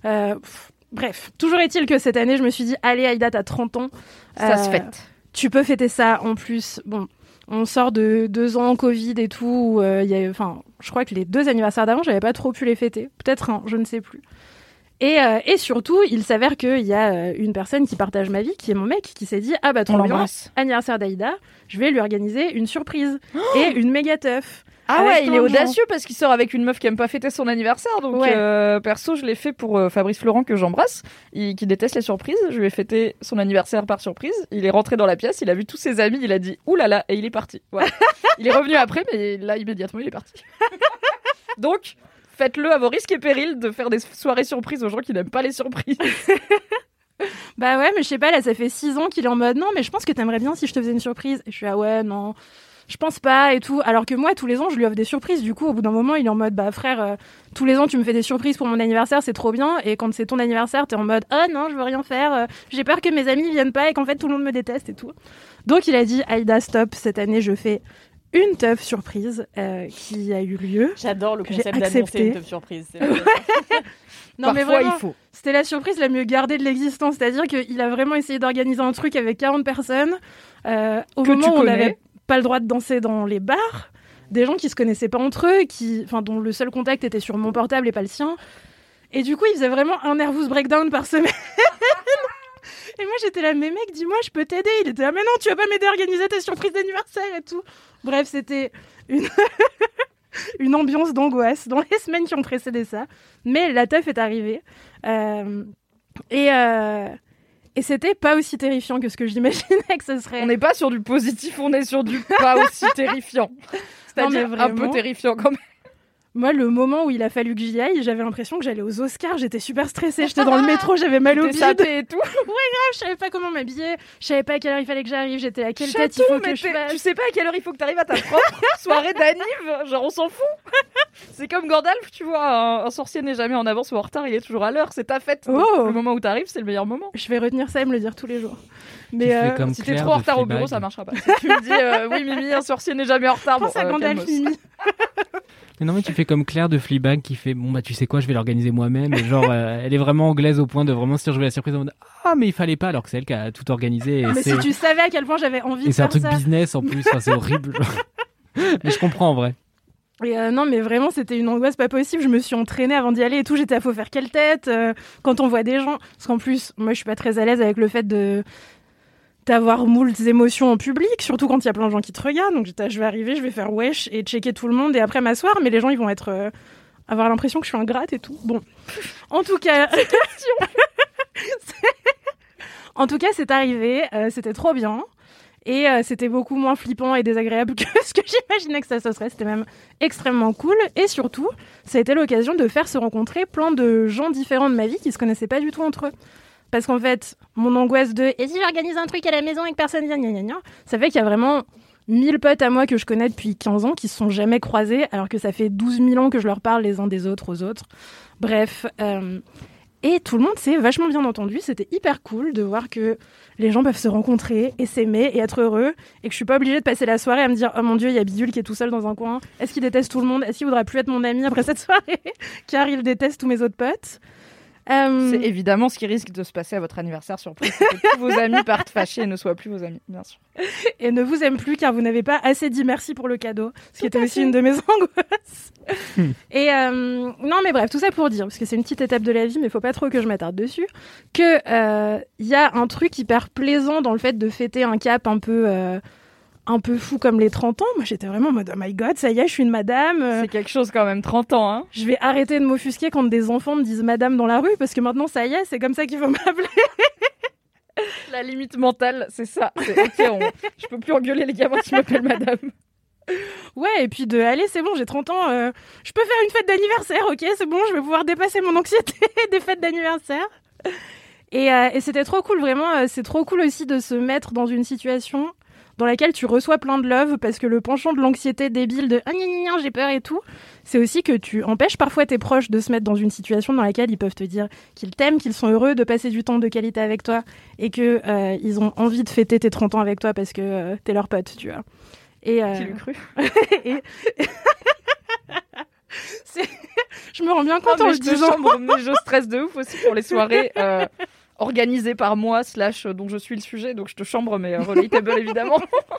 Bref, toujours est-il que cette année, je me suis dit, allez, Aïda, t'as 30 ans. Ça se fête. Tu peux fêter ça en plus. Bon, on sort de 2 ans Covid et tout. Où, je crois que les 2 anniversaires d'avant, j'avais pas trop pu les fêter. Peut-être un, je ne sais plus. Et surtout, il s'avère qu'il y a une personne qui partage ma vie, qui est mon mec, qui s'est dit, ah bah On trop bien, l'embrasse. anniversaire d'Aïda, je vais lui organiser une surprise et une méga teuf. Ah Avec ouais, il plein est de gens. audacieux parce qu'il sort avec une meuf qui aime pas fêter son anniversaire. Donc Ouais. perso, je l'ai fait pour Fabrice Florent que j'embrasse, qui déteste les surprises. Je lui ai fêté son anniversaire par surprise. Il est rentré dans la pièce, il a vu tous ses amis, il a dit oulala et il est parti. Voilà. Il est revenu après, mais là immédiatement il est parti. Donc faites-le à vos risques et périls de faire des soirées surprises aux gens qui n'aiment pas les surprises. Bah ouais, mais je sais pas, là, ça fait 6 ans qu'il est en mode, non, mais je pense que t'aimerais bien si je te faisais une surprise. Et je suis, ah ouais, non, je pense pas et tout. Alors que moi, tous les ans, je lui offre des surprises. Du coup, au bout d'un moment, il est en mode, bah frère, tous les ans, tu me fais des surprises pour mon anniversaire, c'est trop bien. Et quand c'est ton anniversaire, t'es en mode, oh non, je veux rien faire. J'ai peur que mes amis viennent pas et qu'en fait, tout le monde me déteste et tout. Donc, il a dit, Aïda, stop, cette année, je fais une teuf surprise qui a eu lieu. J'adore le Que j'ai concept d'annoncer accepté. une teuf surprise. Non, mais Parfois, vraiment, il faut. c'était la surprise la mieux gardée de l'existence. C'est-à-dire qu'il a vraiment essayé d'organiser un truc avec 40 personnes. Au Que moment tu où on connais. n'avait pas le droit de danser dans les bars. Des gens qui se connaissaient pas entre eux, dont le seul contact était sur mon portable et pas le sien. Et du coup, il faisait vraiment un nervous breakdown par semaine. Et moi, j'étais là, mais mec, dis-moi, je peux t'aider. Il était là, mais non, tu vas pas m'aider à organiser tes surprises d'anniversaire et tout. Bref, c'était une ambiance d'angoisse dans les semaines qui ont précédé ça. Mais la teuf est arrivée. Et c'était pas aussi terrifiant que ce que j'imaginais que ce serait. On n'est pas sur du positif, on est sur du pas aussi terrifiant. C'est-à-dire mais un peu vraiment. terrifiant quand même. Moi, le moment où il a fallu que j'y aille, j'avais l'impression que j'allais aux Oscars. J'étais super stressée. J'étais dans le métro, j'avais mal au T'es bide. sapé et tout. Je savais pas comment m'habiller. Je savais pas à quelle heure il fallait que j'arrive. J'étais à quelle Chaton, tête il faut mais que je tu fasse. sais pas à quelle heure il faut que t'arrives à ta propre soirée d'anniv. Genre, on s'en fout. C'est comme Gandalf, tu vois, un sorcier n'est jamais en avance ou en retard, il est toujours à l'heure. C'est ta fête. Donc, Oh. le moment où t'arrives, c'est le meilleur moment. Je vais retenir ça et me le dire tous les jours. Mais fais comme Si t'es Claire trop en de retard au Fleabag. bureau, ça marchera pas. Si tu me dis, oui, Mimi, un sorcier n'est jamais en retard. pense à Gandalf, calmos. Mimi. Mais non, mais tu fais comme Claire de Fleabag qui fait bon bah tu sais quoi, je vais l'organiser moi-même. Et genre elle est vraiment anglaise au point de vraiment se dire je vais la surprise en mode ah mais il fallait pas alors que c'est elle qui a tout organisé. Et Mais c'est si tu savais à quel point j'avais envie et de c'est un faire truc ça. business en plus, enfin, c'est horrible. Mais je comprends en vrai. Et non, mais vraiment, c'était une angoisse pas possible. Je me suis entraînée avant d'y aller et tout. J'étais à faut faire quelle tête quand on voit des gens. Parce qu'en plus, moi, je suis pas très à l'aise avec le fait d'avoir moult émotions en public, surtout quand il y a plein de gens qui te regardent. Donc, je vais arriver, je vais faire wesh et checker tout le monde et après m'asseoir. Mais les gens, ils vont être avoir l'impression que je suis ingrate et tout. Bon, en tout cas, en tout cas, c'est arrivé. C'était trop bien. Et c'était beaucoup moins flippant et désagréable que ce que j'imaginais que ça se serait. C'était même extrêmement cool. Et surtout, ça a été l'occasion de faire se rencontrer plein de gens différents de ma vie qui se connaissaient pas du tout entre eux. Parce qu'en fait, mon angoisse de « et si j'organise un truc à la maison et que personne vient, gna gna gna », ça fait qu'il y a vraiment 1000 potes à moi que je connais depuis 15 ans qui se sont jamais croisés, alors que ça fait 12 000 ans que je leur parle les uns des autres aux autres. Bref, et tout le monde s'est vachement bien entendu. C'était hyper cool de voir que les gens peuvent se rencontrer et s'aimer et être heureux et que je suis pas obligée de passer la soirée à me dire « oh mon Dieu, il y a Bidule qui est tout seul dans un coin. Est-ce qu'il déteste tout le monde? Est-ce qu'il voudra plus être mon ami après cette soirée ?» Car il déteste tous mes autres potes. C'est évidemment ce qui risque de se passer à votre anniversaire surprise. C'est que tous vos amis partent fâchés et ne soient plus vos amis, bien sûr. Et ne vous aime plus car vous n'avez pas assez dit merci pour le cadeau, ce qui était aussi une de mes angoisses. Et non, mais bref, tout ça pour dire, parce que c'est une petite étape de la vie, mais il faut pas trop que je m'attarde dessus, que y a un truc hyper plaisant dans le fait de fêter un cap un peu fou comme les 30 ans. Moi, j'étais vraiment en mode « oh my god, ça y est, je suis une madame. C'est quelque chose quand même, 30 ans, hein. Je vais arrêter de m'offusquer quand des enfants me disent madame dans la rue, parce que maintenant, ça y est, c'est comme ça qu'il faut m'appeler. » La limite mentale, c'est ça. C'est ok, je peux plus engueuler les gamins qui m'appellent madame. Ouais, et puis allez, c'est bon, j'ai 30 ans, je peux faire une fête d'anniversaire, ok, c'est bon, je vais pouvoir dépasser mon anxiété des fêtes d'anniversaire. Et c'était trop cool, vraiment, c'est trop cool aussi de se mettre dans une situation dans laquelle tu reçois plein de love, parce que le penchant de l'anxiété débile de « ah, gna, gna, gna, j'ai peur » et tout, c'est aussi que tu empêches parfois tes proches de se mettre dans une situation dans laquelle ils peuvent te dire qu'ils t'aiment, qu'ils sont heureux de passer du temps de qualité avec toi, et que ils ont envie de fêter tes 30 ans avec toi parce que t'es leur pote, tu vois. Et Qui l'eût cru. Je me rends bien compte en le disant. Mais je stresse de ouf aussi pour les soirées organisées par moi / dont je suis le sujet, donc je te chambre, mais relatable évidemment.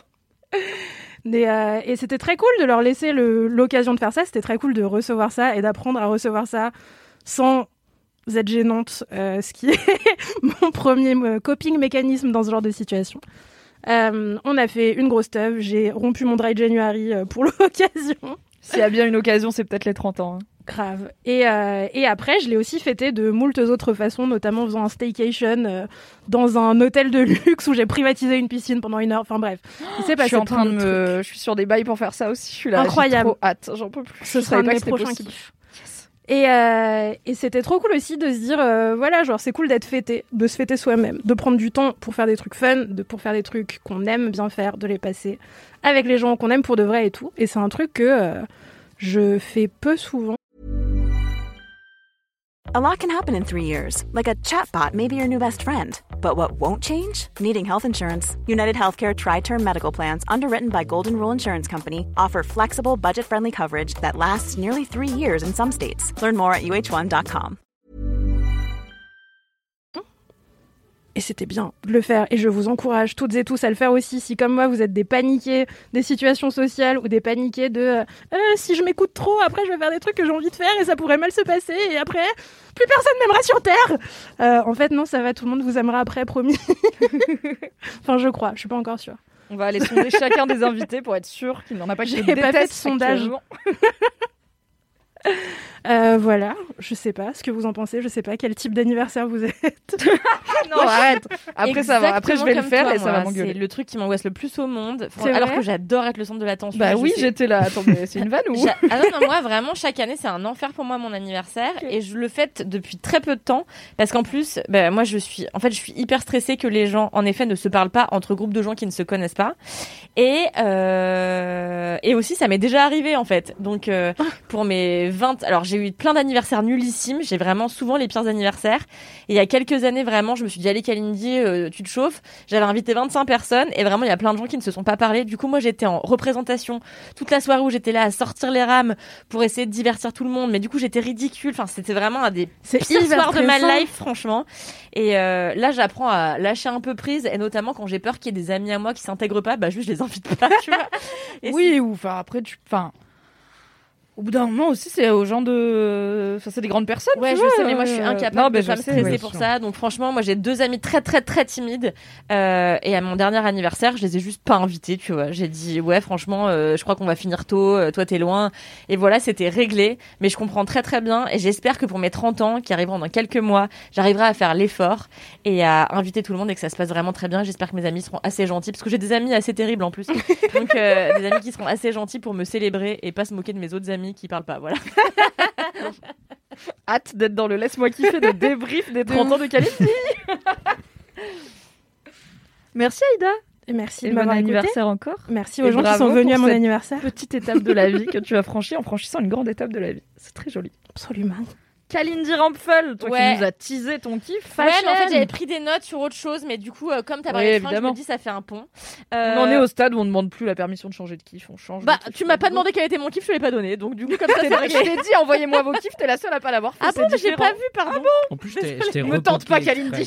Et c'était très cool de leur laisser l'occasion de faire ça. C'était très cool de recevoir ça et d'apprendre à recevoir ça sans être gênante, ce qui est mon premier coping mécanisme dans ce genre de situation. On a fait une grosse teuf, j'ai rompu mon dry January pour l'occasion. S'il y a bien une occasion, c'est peut-être les 30 ans. Hein. Grave. Et après, je l'ai aussi fêté de moultes autres façons, notamment en faisant un staycation dans un hôtel de luxe où j'ai privatisé une piscine pendant 1 heure. Enfin bref, c'est passé je suis sur des bails pour faire ça aussi. Je suis là. Incroyable. J'ai trop hâte. J'en peux plus. Ce sera un de mes prochains kiffs. Et c'était trop cool aussi de se dire, voilà, genre c'est cool d'être fêté, de se fêter soi-même, de prendre du temps pour faire des trucs fun, pour faire des trucs qu'on aime bien faire, de les passer avec les gens qu'on aime pour de vrai et tout. Et c'est un truc que je fais peu souvent. A lot can happen in 3 years, like a chatbot may be your new best friend. But what won't change? Needing health insurance. United Healthcare Tri-Term Medical Plans, underwritten by Golden Rule Insurance Company, offer flexible, budget-friendly coverage that lasts nearly 3 years in some states. Learn more at uh1.com. Et c'était bien de le faire. Et je vous encourage toutes et tous à le faire aussi. Si, comme moi, vous êtes des paniqués des situations sociales ou des paniqués de si je m'écoute trop, après, je vais faire des trucs que j'ai envie de faire et ça pourrait mal se passer. Et après, plus personne m'aimera sur Terre. En fait, non, ça va. Tout le monde vous aimera après, promis. Enfin, je crois. Je suis pas encore sûre. On va aller sonder chacun des invités pour être sûr qu'il n'en a pas qui J'ai pas fait de sondage. Voilà, je sais pas ce que vous en pensez, je sais pas quel type d'anniversaire vous êtes. Non, arrête. Après ça va, après je vais le faire toi, et ça va m'engueuler. C'est le truc qui m'angoisse le plus au monde, C'est alors vrai que j'adore être le centre de l'attention. Bah oui, j'étais là. Attends, mais c'est une vanne ou non, moi vraiment chaque année c'est un enfer pour moi mon anniversaire et je le fête depuis très peu de temps parce qu'en plus moi je suis hyper stressée que les gens en effet ne se parlent pas entre groupes de gens qui ne se connaissent pas et aussi ça m'est déjà arrivé en fait. Donc pour mes 20, alors j'ai eu plein d'anniversaires nullissimes, j'ai vraiment souvent les pires anniversaires. Et il y a quelques années, vraiment, je me suis dit, allez Kalindi, tu te chauffes. J'avais invité 25 personnes et vraiment, il y a plein de gens qui ne se sont pas parlé. Du coup, moi, j'étais en représentation toute la soirée où j'étais là à sortir les rames pour essayer de divertir tout le monde. Mais du coup, j'étais ridicule. Enfin, c'était vraiment un des pires soirs de ma life, franchement. Et là, j'apprends à lâcher un peu prise et notamment quand j'ai peur qu'il y ait des amis à moi qui s'intègrent pas, juste je les invite pas, tu vois. Et oui, ou enfin après au bout d'un moment aussi, c'est aux gens de. Enfin, c'est des grandes personnes. Ouais, tu je vois, sais, mais moi je suis incapable de pas me stresser pour sûr. ça. Donc franchement, moi j'ai 2 amis très très très timides. Et à mon dernier anniversaire, je les ai juste pas invités, tu vois. J'ai dit, ouais, franchement, je crois qu'on va finir tôt. Toi, t'es loin. Et voilà, c'était réglé. Mais je comprends très très bien. Et j'espère que pour mes 30 ans, qui arriveront dans quelques mois, j'arriverai à faire l'effort et à inviter tout le monde et que ça se passe vraiment très bien. J'espère que mes amis seront assez gentils. Parce que j'ai des amis assez terribles en plus. Donc des amis qui seront assez gentils pour me célébrer et pas se moquer de mes autres amis qui parlent pas. Voilà. Hâte d'être dans le laisse-moi kiffer de débrief des 30 ans de Kalindi. Merci Aïda. Et merci et de m'avoir bon écouté. anniversaire encore. Merci aux gens qui sont venus à mon anniversaire. Petite étape de la vie que tu as franchie en franchissant une grande étape de la vie. C'est très joli. Absolument. Kalindi Rampfel, toi qui nous as teasé ton kiff. Ouais, mais en fait, j'avais pris des notes sur autre chose, mais du coup, comme t'as parlé de fringues, je me dis ça fait un pont. On en est au stade où on ne demande plus la permission de changer de kiff, on change. Tu m'as pas demandé quel était mon kiff, je te l'ai pas donné, donc du coup, comme ça, c'est vrai. Je t'ai dit, envoyez-moi vos kiffs, t'es la seule à pas l'avoir fait. Ah bon, mais j'ai pas vu, pardon. En plus, je t'ai me tente pas, Kalindi.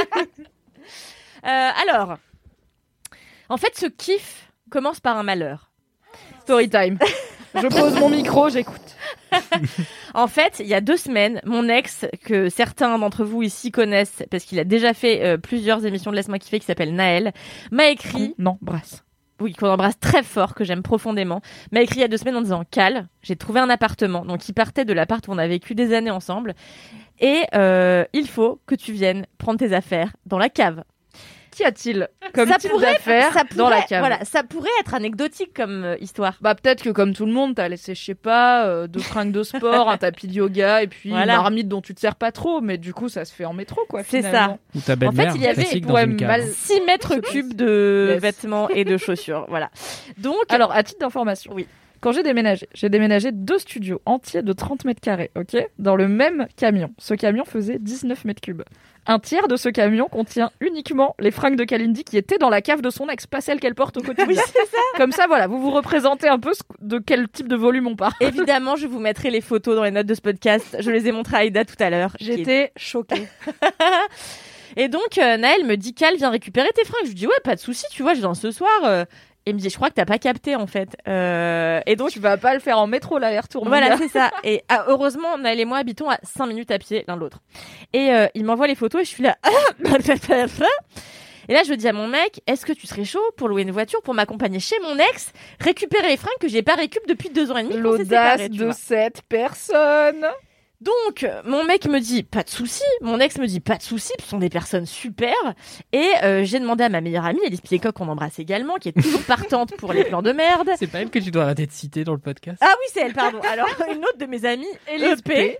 Alors, en fait, ce kiff commence par un malheur. Story time. Je pose mon micro, j'écoute. En fait, il y a 2 semaines, mon ex, que certains d'entre vous ici connaissent, parce qu'il a déjà fait plusieurs émissions de Laisse-moi kiffer, qui s'appelle Naël, m'a écrit... Non, Brasse. Oui, qu'on embrasse très fort, que j'aime profondément, m'a écrit il y a 2 semaines en disant « Cal, j'ai trouvé un appartement. » Donc, il partait de l'appart où on a vécu des années ensemble. Et il faut que tu viennes prendre tes affaires dans la cave. Qu'y a-t-il comme Ça type pourrait- d'affaires dans la cave? Voilà, ça pourrait être anecdotique comme histoire. Bah peut-être que comme tout le monde, t'as laissé, je sais pas, 2 fringues de sport, un tapis de yoga et puis Voilà. une marmite dont tu te sers pas trop, mais du coup ça se fait en métro quoi. C'est finalement. Ou ta belle-mère, il y avait- classique il dans pourrait une cave. mal- 6 mètres cubes de Yes. vêtements et de chaussures. Voilà. Donc, Alors à titre d'information, Oui. quand j'ai déménagé 2 studios entiers de 30 mètres carrés, ok, dans le même camion. Ce camion faisait 19 mètres cubes. Un tiers de ce camion contient uniquement les fringues de Kalindi qui étaient dans la cave de son ex, pas celles qu'elle porte au quotidien. Comme ça, voilà, vous vous représentez un peu de quel type de volume on parle. évidemment, je vous mettrai les photos dans les notes de ce podcast. Je les ai montrées à Aïda tout à l'heure. J'étais choquée. Et donc, Naël me dit Cal, viens récupérer tes fringues. Je lui dis ouais, pas de souci, tu vois, je viens ce soir. Et il me dit je crois que t'as pas capté en fait. Et donc Tu vas pas le faire en métro l'aller-retour. mon voilà, gars. c'est ça. Et heureusement, Naël et moi habitons à 5 minutes à pied l'un de l'autre. Et il m'envoie les photos et je suis là. Et là, je dis à mon mec, est-ce que tu serais chaud pour louer une voiture pour m'accompagner chez mon ex, récupérer les fringues que j'ai pas récup depuis 2 ans et demi. qu'on s'est L'audace séparés, tu de vois. cette personne. Donc, mon mec me dit pas de souci, mon ex me dit pas de souci, ce sont des personnes super. Et j'ai demandé à ma meilleure amie, Alice Piecoq, qu'on embrasse également, qui est toujours partante pour les plans de merde. C'est pas elle que tu dois arrêter de citer dans le podcast. Ah oui, c'est elle, pardon. Alors, une autre de mes amies, Elise P.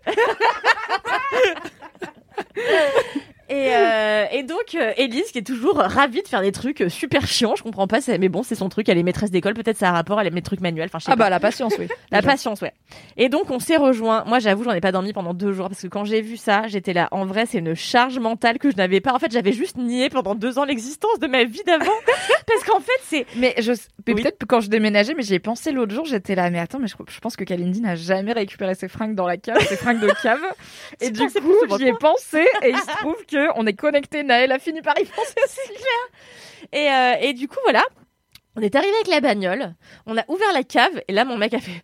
Et donc, Elise, qui est toujours ravie de faire des trucs super chiants, je comprends pas, mais bon, c'est son truc, elle est maîtresse d'école, peut-être ça a un rapport, elle aime les trucs manuels, enfin je sais Ah pas. bah la patience, oui. La Déjà. patience, ouais. Et donc, on s'est rejoints. Moi, j'avoue, j'en ai pas dormi pendant 2 jours parce que quand j'ai vu ça, j'étais là. En vrai, c'est une charge mentale que je n'avais pas. En fait, j'avais juste nié pendant 2 ans l'existence de ma vie d'avant. Parce qu'en fait, c'est... Mais Oui. peut-être que quand je déménageais, mais j'y ai pensé l'autre jour, j'étais là, mais attends, mais je pense que Kalindi n'a jamais récupéré ses fringues dans la cave, ses fringues de cave. Et Tu du pensais coup, plus souvent j'y ai pensé, et il se trouve que on est connectés. Naël a fini par y penser aussi. Et du coup, voilà. On est arrivé avec la bagnole. On a ouvert la cave. Et là, mon mec a fait...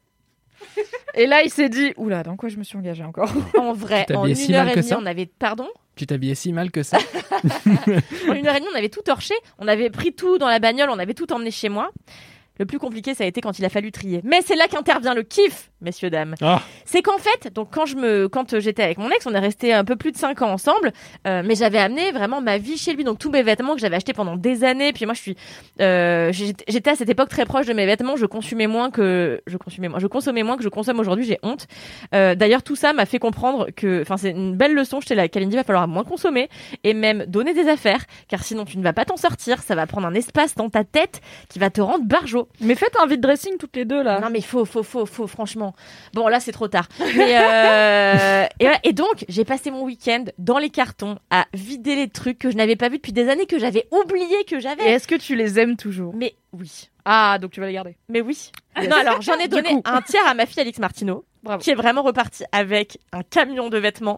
Et là, il s'est dit, oula, dans quoi je me suis engagée encore? En vrai, Tu t'es en habillé 1 si heure mal et que demie, ça on avait... Pardon? Tu t'habillais si mal que ça. En 1 heure et demie, on avait tout torché. On avait pris tout dans la bagnole. On avait tout emmené chez moi. Le plus compliqué, ça a été quand il a fallu trier. Mais c'est là qu'intervient le kiff, messieurs, dames. Ah. C'est qu'en fait, donc quand j'étais avec mon ex, on est resté un peu plus de 5 ans ensemble, mais j'avais amené vraiment ma vie chez lui, donc tous mes vêtements que j'avais achetés pendant des années. Puis moi, j'étais à cette époque très proche de mes vêtements. Je consommais moins que je consomme aujourd'hui. J'ai honte. D'ailleurs, tout ça m'a fait comprendre que, enfin, c'est une belle leçon. J'étais là, Kalindi, va falloir moins consommer et même donner des affaires, car sinon tu ne vas pas t'en sortir. Ça va prendre un espace dans ta tête qui va te rendre barjot. Mais faites un vide dressing toutes les deux, là. Non mais faut, franchement. Bon là c'est trop tard. Mais et, voilà. Et donc j'ai passé mon week-end dans les cartons à vider les trucs que je n'avais pas vus depuis des années, que j'avais oublié que Et j'avais. est-ce que tu les aimes toujours? Mais oui. Ah, donc tu vas les garder. Mais oui. Non alors j'en ai Du donné coup. un tiers à ma fille Alix Martineau, Bravo. qui est vraiment repartie avec un camion de vêtements.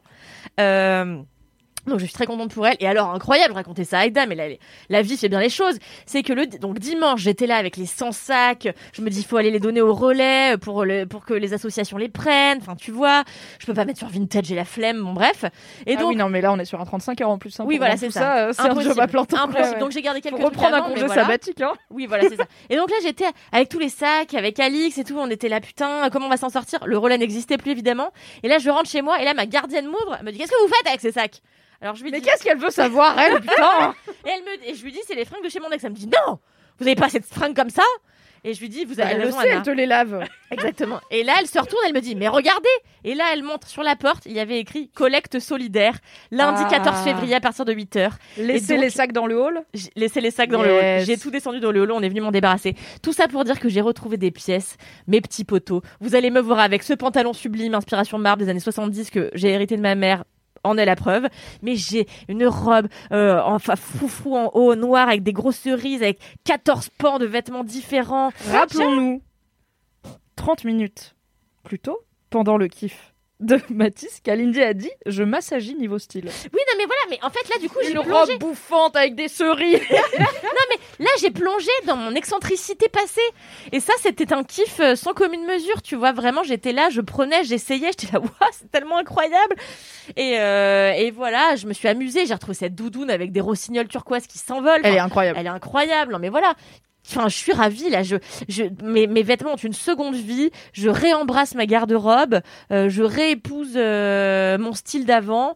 Donc je suis très contente pour elle. Et alors incroyable, je racontais ça à Aïda, mais la vie fait bien les choses. C'est que donc dimanche, j'étais là avec les 100 sacs. Je me dis, faut aller les donner au relais pour que les associations les prennent. Enfin, tu vois, je peux pas mettre sur Vinted, j'ai la flemme. Bon bref. Et Ah donc oui, non, mais là, on est sur un 35 heures en plus. Hein, oui, pour voilà, vendre c'est tout ça. c'est un job à plein temps. Impossible. Ouais. Donc j'ai gardé quelques Faut trucs reprendre un avant, mais congé voilà. sabbatique, hein. Oui, voilà, c'est ça. Et donc là, j'étais avec tous les sacs, avec Alix et tout. On était là, putain, comment on va s'en sortir? Le relais n'existait plus, évidemment. Et là, je rentre chez moi et là, ma gardienne m'ouvre. Elle me dit, qu'est-ce que vous faites avec ces sacs? Alors je lui Mais dis, qu'est-ce qu'elle veut savoir, elle, putain? et je lui dis, c'est les fringues de chez mon ex. Elle me dit, non, vous avez pas cette fringue comme ça? Et je lui dis, vous avez Elle le raison, sait, Anna. elle te les lave. Exactement. Et là, elle se retourne, elle me dit, mais regardez. Et là, elle montre sur la porte, il y avait écrit collecte solidaire, lundi Ah. 14 février à partir de 8h. Laissez donc- les sacs dans le hall. J'ai laissé les sacs dans le hall. Yes. J'ai tout descendu dans le hall, on est venu m'en débarrasser. Tout ça pour dire que j'ai retrouvé des pièces, mes petits poteaux. Vous allez me voir avec ce pantalon sublime, inspiration marbre des années 70 que j'ai hérité de ma mère. En est la preuve, mais j'ai une robe enfin froufrou en haut, noire, avec des grosses cerises, avec 14 pans de vêtements différents. Rappelons-nous, 30 minutes plus tôt, pendant le kiff de Mathis, Kalindi a dit « Je m'assagis niveau style Oui, non mais voilà, mais en fait là du coup ». j'ai Une plongé. robe bouffante avec des cerises. Là j'ai plongé dans mon excentricité passée. Et ça c'était un kiff sans commune mesure, tu vois, vraiment j'étais là, je prenais, j'essayais, j'étais là, waouh, c'est tellement incroyable. Et voilà, je me suis amusée, j'ai retrouvé cette doudoune avec des rossignols turquoises qui s'envolent. Elle est Enfin, incroyable. elle est incroyable, non mais voilà. Enfin, je suis ravie là. Mes vêtements ont une seconde vie. Je réembrasse ma garde-robe. Je réépouse mon style d'avant.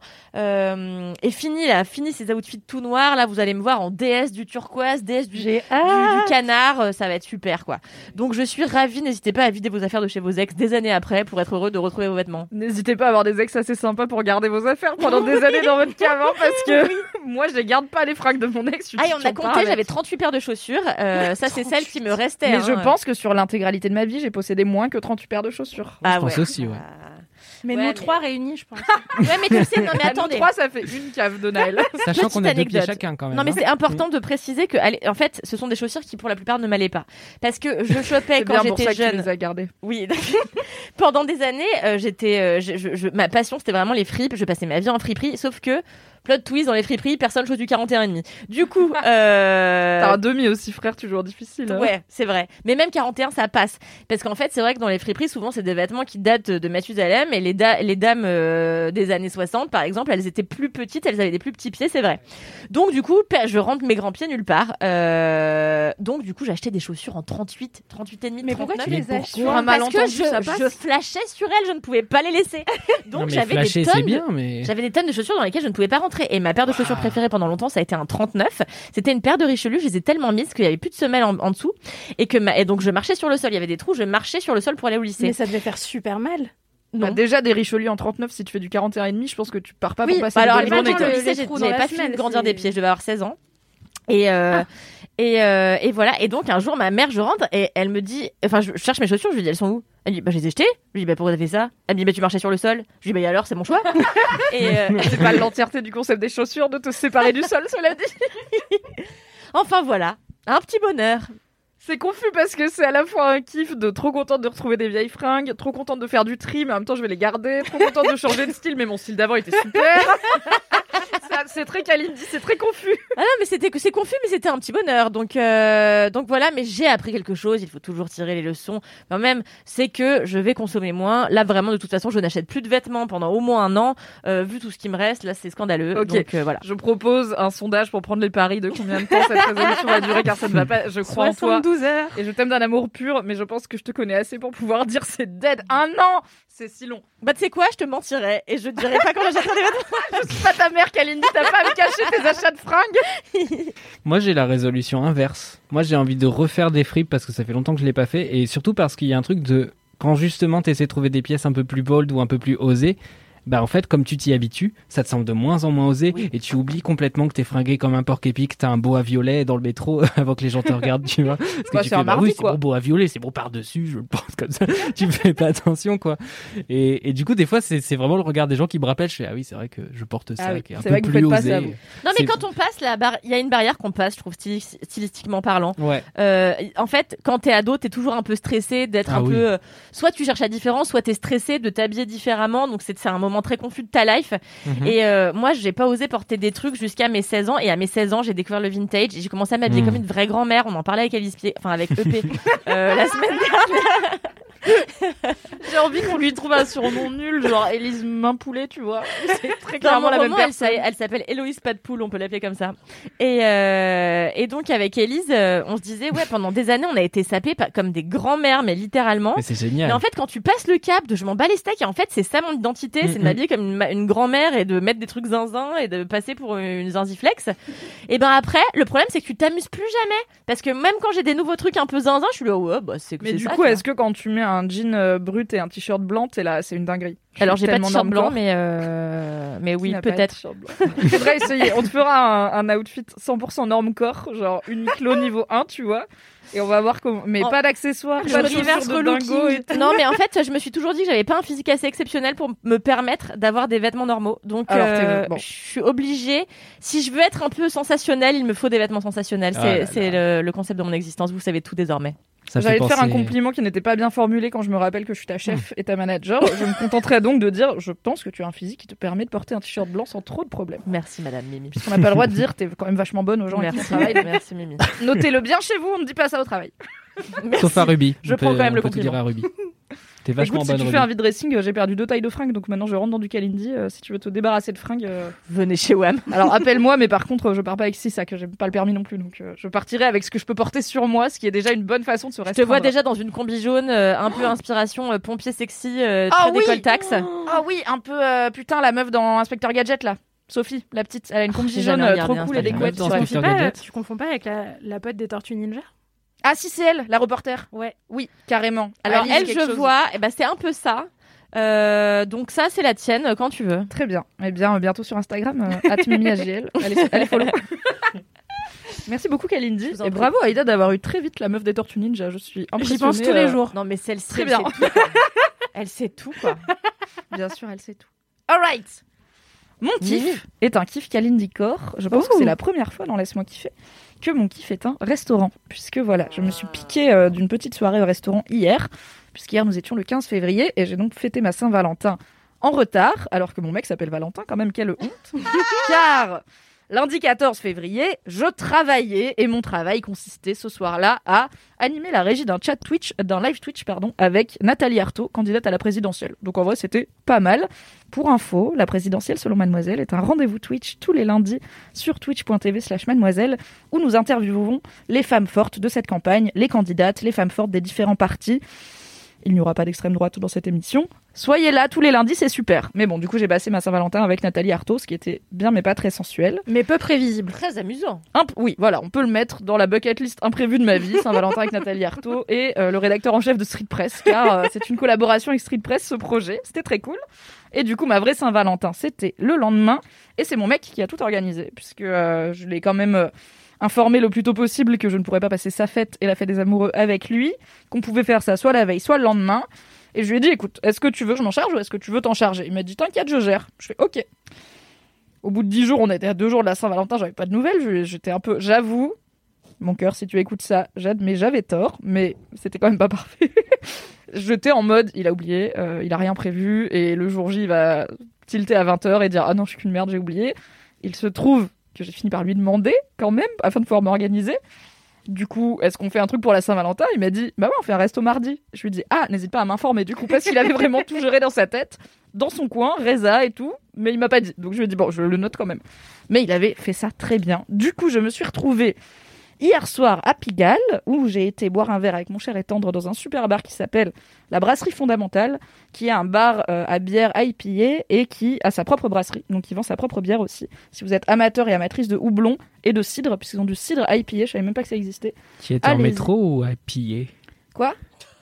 Et fini ces outfits tout noirs. Là, vous allez me voir en déesse du turquoise, déesse du canard. Ça va être super, quoi. Donc, je suis ravie. N'hésitez pas à vider vos affaires de chez vos ex des années après pour être heureux de retrouver vos vêtements. N'hésitez pas à avoir des ex assez sympas pour garder vos affaires pendant des années dans votre cave, parce que moi, je garde pas les fringues de mon ex. On a compté. J'avais 38 paires de chaussures. Ça, c'est celle qui me restait. Mais je pense que sur l'intégralité de ma vie, j'ai possédé moins que 38 paires de chaussures. Je pense aussi, ouais. Mais nous trois réunis, je pense. Ouais, mais tu sais, non, mais attendez. Nous trois, ça fait une cave de Naël. Sachant qu'on a 2 pieds chacun quand même. Non, mais c'est important de préciser que, en fait, ce sont des chaussures qui, pour la plupart, ne m'allaient pas. Parce que je chopais quand j'étais jeune. Tu les as gardées. Oui. Pendant des années, ma passion, c'était vraiment les fripes. Je passais ma vie en friperie, sauf que plot twist, dans les friperies, personne chose du 41,5. Du coup, t'as un demi aussi, frère, toujours difficile. Ouais, c'est vrai. Mais même 41, ça passe. Parce qu'en fait, c'est vrai que dans les friperies, souvent, c'est des vêtements qui datent de Mathusalem. Et les dames des années 60, par exemple, elles étaient plus petites, elles avaient des plus petits pieds, c'est vrai. Donc, du coup, je rentre mes grands pieds nulle part. Donc, du coup, j'ai acheté des chaussures en 38 et demi. Mais pourquoi tu les achètes? Parce que je flashais sur elles, je ne pouvais pas les laisser. Donc, j'avais des tonnes de chaussures dans lesquelles je ne pouvais pas rentrer. Et ma paire de chaussures préférée pendant longtemps, ça a été un 39. C'était une paire de Richelieu. Je les ai tellement mises qu'il y avait plus de semelles en dessous. Et donc, je marchais sur le sol. Il y avait des trous. Je marchais sur le sol pour aller au lycée. Mais ça devait faire super mal. Bah déjà des Richelieu en 39, si tu fais du 41,5, je pense que tu pars pas pour passer alors une bonne au école. lycée, j'avais pas fini de grandir des pieds. Je devais avoir 16 ans. Et voilà. Et donc, un jour, ma mère, je rentre et elle me dit, enfin, je cherche mes chaussures. Je lui dis, elles sont où? Elle me dit, je les ai jetées. Je lui dis, pourquoi t'as fait ça? Elle me dit, tu marchais sur le sol. Je lui dis, et alors, c'est mon choix. C'est pas l'entièreté du concept des chaussures de te séparer du sol, cela dit. Enfin, voilà. Un petit bonheur. C'est confus parce que c'est à la fois un kiff de trop contente de retrouver des vieilles fringues, trop contente de faire du tri, mais en même temps je vais les garder, trop contente de changer de style, mais mon style d'avant était super. C'est très Kalindi, c'est très confus. Ah non, mais c'est confus, mais c'était un petit bonheur. Donc voilà, mais j'ai appris quelque chose. Il faut toujours tirer les leçons. Quand même, c'est que je vais consommer moins. Là, vraiment, de toute façon, je n'achète plus de vêtements pendant au moins un an. Vu tout ce qui me reste, là, c'est scandaleux. Okay. Donc voilà. Je propose un sondage pour prendre les paris de combien de temps cette résolution va durer, car ça ne va pas. Je crois en toi. 72 heures. Et je t'aime d'un amour pur, mais je pense que je te connais assez pour pouvoir dire c'est dead. Un an, c'est si long. Bah tu sais quoi, je te mentirais et je dirais pas quand j'achèterai des vêtements. Je suis pas ta mère, Kalindi, t'as pas à me cacher tes achats de fringues. Moi, j'ai la résolution inverse. Moi, j'ai envie de refaire des fripes parce que ça fait longtemps que je l'ai pas fait, et surtout parce qu'il y a un truc de quand justement t'essaies de trouver des pièces un peu plus bold ou un peu plus osées. Bah en fait, comme tu t'y habitues, ça te semble de moins en moins osé, et tu oublies complètement que t'es fringué comme un porc épic, t'as un boa violet dans le métro avant que les gens te regardent, tu vois. Parce que tu fais, oui, c'est bon boa violet, c'est bon par-dessus, je le pense comme ça. Tu fais pas attention, quoi. Et du coup, des fois, c'est vraiment le regard des gens qui me rappellent. Je fais, ah oui, c'est vrai que je porte ça, qui est un peu plus osé. Non, mais quand on passe il y a une barrière qu'on passe, je trouve, stylistiquement parlant. Ouais. En fait, quand t'es ado, t'es toujours un peu stressé d'être peu, soit tu cherches la différence, soit t'es stressé de t'habiller différemment, donc c'est un moment très confus de ta life. Et moi, j'ai pas osé porter des trucs jusqu'à mes 16 ans, et à mes 16 ans, j'ai découvert le vintage et j'ai commencé à m'habiller comme une vraie grand-mère. On en parlait avec Alice Pied, enfin avec EP la semaine dernière. J'ai envie qu'on lui trouve un surnom nul, genre Élise Mainpoulet, tu vois. C'est très clairement la même personne. Elle s'appelle Héloïse Pas de Poule, on peut l'appeler comme ça. Et donc avec Élise, on se disait, ouais, pendant des années, on a été sapés comme des grands-mères, mais littéralement. Mais c'est génial. Mais en fait, quand tu passes le cap de je m'en bats les steaks, et en fait, c'est ça mon identité, c'est de m'habiller comme une grand-mère et de mettre des trucs zinzin et de passer pour une zinziflex. Et ben après, le problème, c'est que tu t'amuses plus jamais. Parce que même quand j'ai des nouveaux trucs un peu zinzin, je suis là, ouais, bah c'est mais du coup, est-ce que quand tu mets un jean brut et un t-shirt blanc, t'es là, c'est une dinguerie? Alors j'ai pas de t-shirt blanc, mais oui, peut-être. Faudrait essayer. On te fera un outfit 100% normcore, genre Uniqlo niveau 1, tu vois. Et on va voir comment. Mais pas d'accessoires, pas de chaussures de dingo et tout. Non, mais en fait, je me suis toujours dit que j'avais pas un physique assez exceptionnel pour me permettre d'avoir des vêtements normaux. Donc, je suis obligée. Si je veux être un peu sensationnelle, il me faut des vêtements sensationnels. C'est le concept de mon existence. Vous savez tout désormais. J'allais te faire un compliment qui n'était pas bien formulé quand je me rappelle que je suis ta chef et ta manager. Je me contenterai donc de dire, je pense que tu as un physique qui te permet de porter un t-shirt blanc sans trop de problèmes. Merci Madame Mimi. Puisqu'on n'a pas le droit de dire, t'es quand même vachement bonne aux gens qui travaillent. Merci Mimi. Notez-le bien chez vous, on ne dit pas ça au travail. Sauf à Ruby. Je prends quand même le compliment. Te dire à Ruby. T'es vachement Écoute, si bonne tu Ruby. fais un vide dressing, j'ai perdu 2 tailles de fringues, donc maintenant je rentre dans du Kalindi. Si tu veux te débarrasser de fringues, Venez chez WAM. alors appelle-moi, mais par contre, je pars pas avec 6 sacs, j'ai pas le permis non plus, donc je partirai avec ce que je peux porter sur moi, ce qui est déjà une bonne façon de se Je te restreindre. vois déjà dans une combi jaune, un peu inspiration pompier sexy, très Ah oui décoltax. Ah oui, un peu, putain, la meuf dans Inspecteur Gadget, là. Sophie, la petite, elle a une combi j'ai jaune jamais trop regardé cool et des Inspecteur couettes. Gadget. sur Inspecteur elle. Gadget. Tu confonds pas avec la pote des Tortues Ninja? Ah si, c'est elle, la reporter. Ouais. Oui, carrément. Alors Alice elle, quelque je chose. vois, c'est un peu ça. Donc ça, c'est la tienne, quand tu veux. Très bien. Eh bien, bientôt sur Instagram, @mimiagl. Allez follow. Merci beaucoup, Kalindi. vous en Et prie. bravo, Aïda, d'avoir eu très vite la meuf des Tortues Ninja. Je suis impressionnée. J'y pense tous les jours. Non, mais celle-ci, Très elle bien. sait tout, quoi. Elle sait tout, quoi. Bien sûr, elle sait tout. All right. Mon kiff est un kiff Kalindi Core. Je pense que c'est la première fois dans Laisse-moi kiffer que mon kiff est un restaurant. Puisque voilà, je me suis piquée d'une petite soirée au restaurant hier. Puisqu'hier, nous étions le 15 février et j'ai donc fêté ma Saint-Valentin en retard. Alors que mon mec s'appelle Valentin, quand même, quelle honte. Car lundi 14 février, je travaillais et mon travail consistait ce soir-là à animer la régie d'un live Twitch, avec Nathalie Arthaud, candidate à la présidentielle. Donc en vrai, c'était pas mal. Pour info, la présidentielle, selon Mademoiselle, est un rendez-vous Twitch tous les lundis sur twitch.tv/mademoiselle où nous interviewons les femmes fortes de cette campagne, les candidates, les femmes fortes des différents partis. Il n'y aura pas d'extrême droite dans cette émission. Soyez là tous les lundis, c'est super. Mais bon, du coup, j'ai passé ma Saint-Valentin avec Nathalie Arthaud, ce qui était bien, mais pas très sensuel. Mais peu prévisible. Très amusant. Oui, voilà, on peut le mettre dans la bucket list imprévue de ma vie, Saint-Valentin avec Nathalie Arthaud et le rédacteur en chef de Street Press, car c'est une collaboration avec Street Press, ce projet. C'était très cool. Et du coup, ma vraie Saint-Valentin, c'était le lendemain. Et c'est mon mec qui a tout organisé, puisque je l'ai quand même informé le plus tôt possible que je ne pourrais pas passer sa fête et la fête des amoureux avec lui, qu'on pouvait faire ça soit la veille, soit le lendemain. Et je lui ai dit, écoute, est-ce que tu veux que je m'en charge ou est-ce que tu veux t'en charger? Il m'a dit, t'inquiète, je gère. Je fais, ok. Au bout de 10 jours, on était à 2 jours de la Saint-Valentin, j'avais pas de nouvelles. J'étais un peu, j'avoue, mon cœur, si tu écoutes ça, j'admets, j'avais tort, mais c'était quand même pas parfait. J'étais en mode, il a oublié, il a rien prévu, et le jour J, il va tilter à 20h et dire, ah non, je suis qu'une merde, j'ai oublié. Il se trouve que j'ai fini par lui demander, quand même, afin de pouvoir m'organiser. Du coup, est-ce qu'on fait un truc pour la Saint-Valentin? Il m'a dit, bah ouais, on fait un resto mardi. Je lui ai dit, ah, n'hésite pas à m'informer, du coup, parce qu'il avait vraiment tout géré dans sa tête, dans son coin, Reza et tout, mais il m'a pas dit. Donc je lui ai dit, bon, je le note quand même. Mais il avait fait ça très bien. Du coup, je me suis retrouvée hier soir à Pigalle, où j'ai été boire un verre avec mon cher et tendre dans un super bar qui s'appelle la Brasserie Fondamentale, qui est un bar à bière IPA et qui a sa propre brasserie, donc il vend sa propre bière aussi. Si vous êtes amateur et amatrice de houblon et de cidre, puisqu'ils ont du cidre IPA, je savais même pas que ça existait. Qui était en Allez-y. métro ou à piller? Quoi?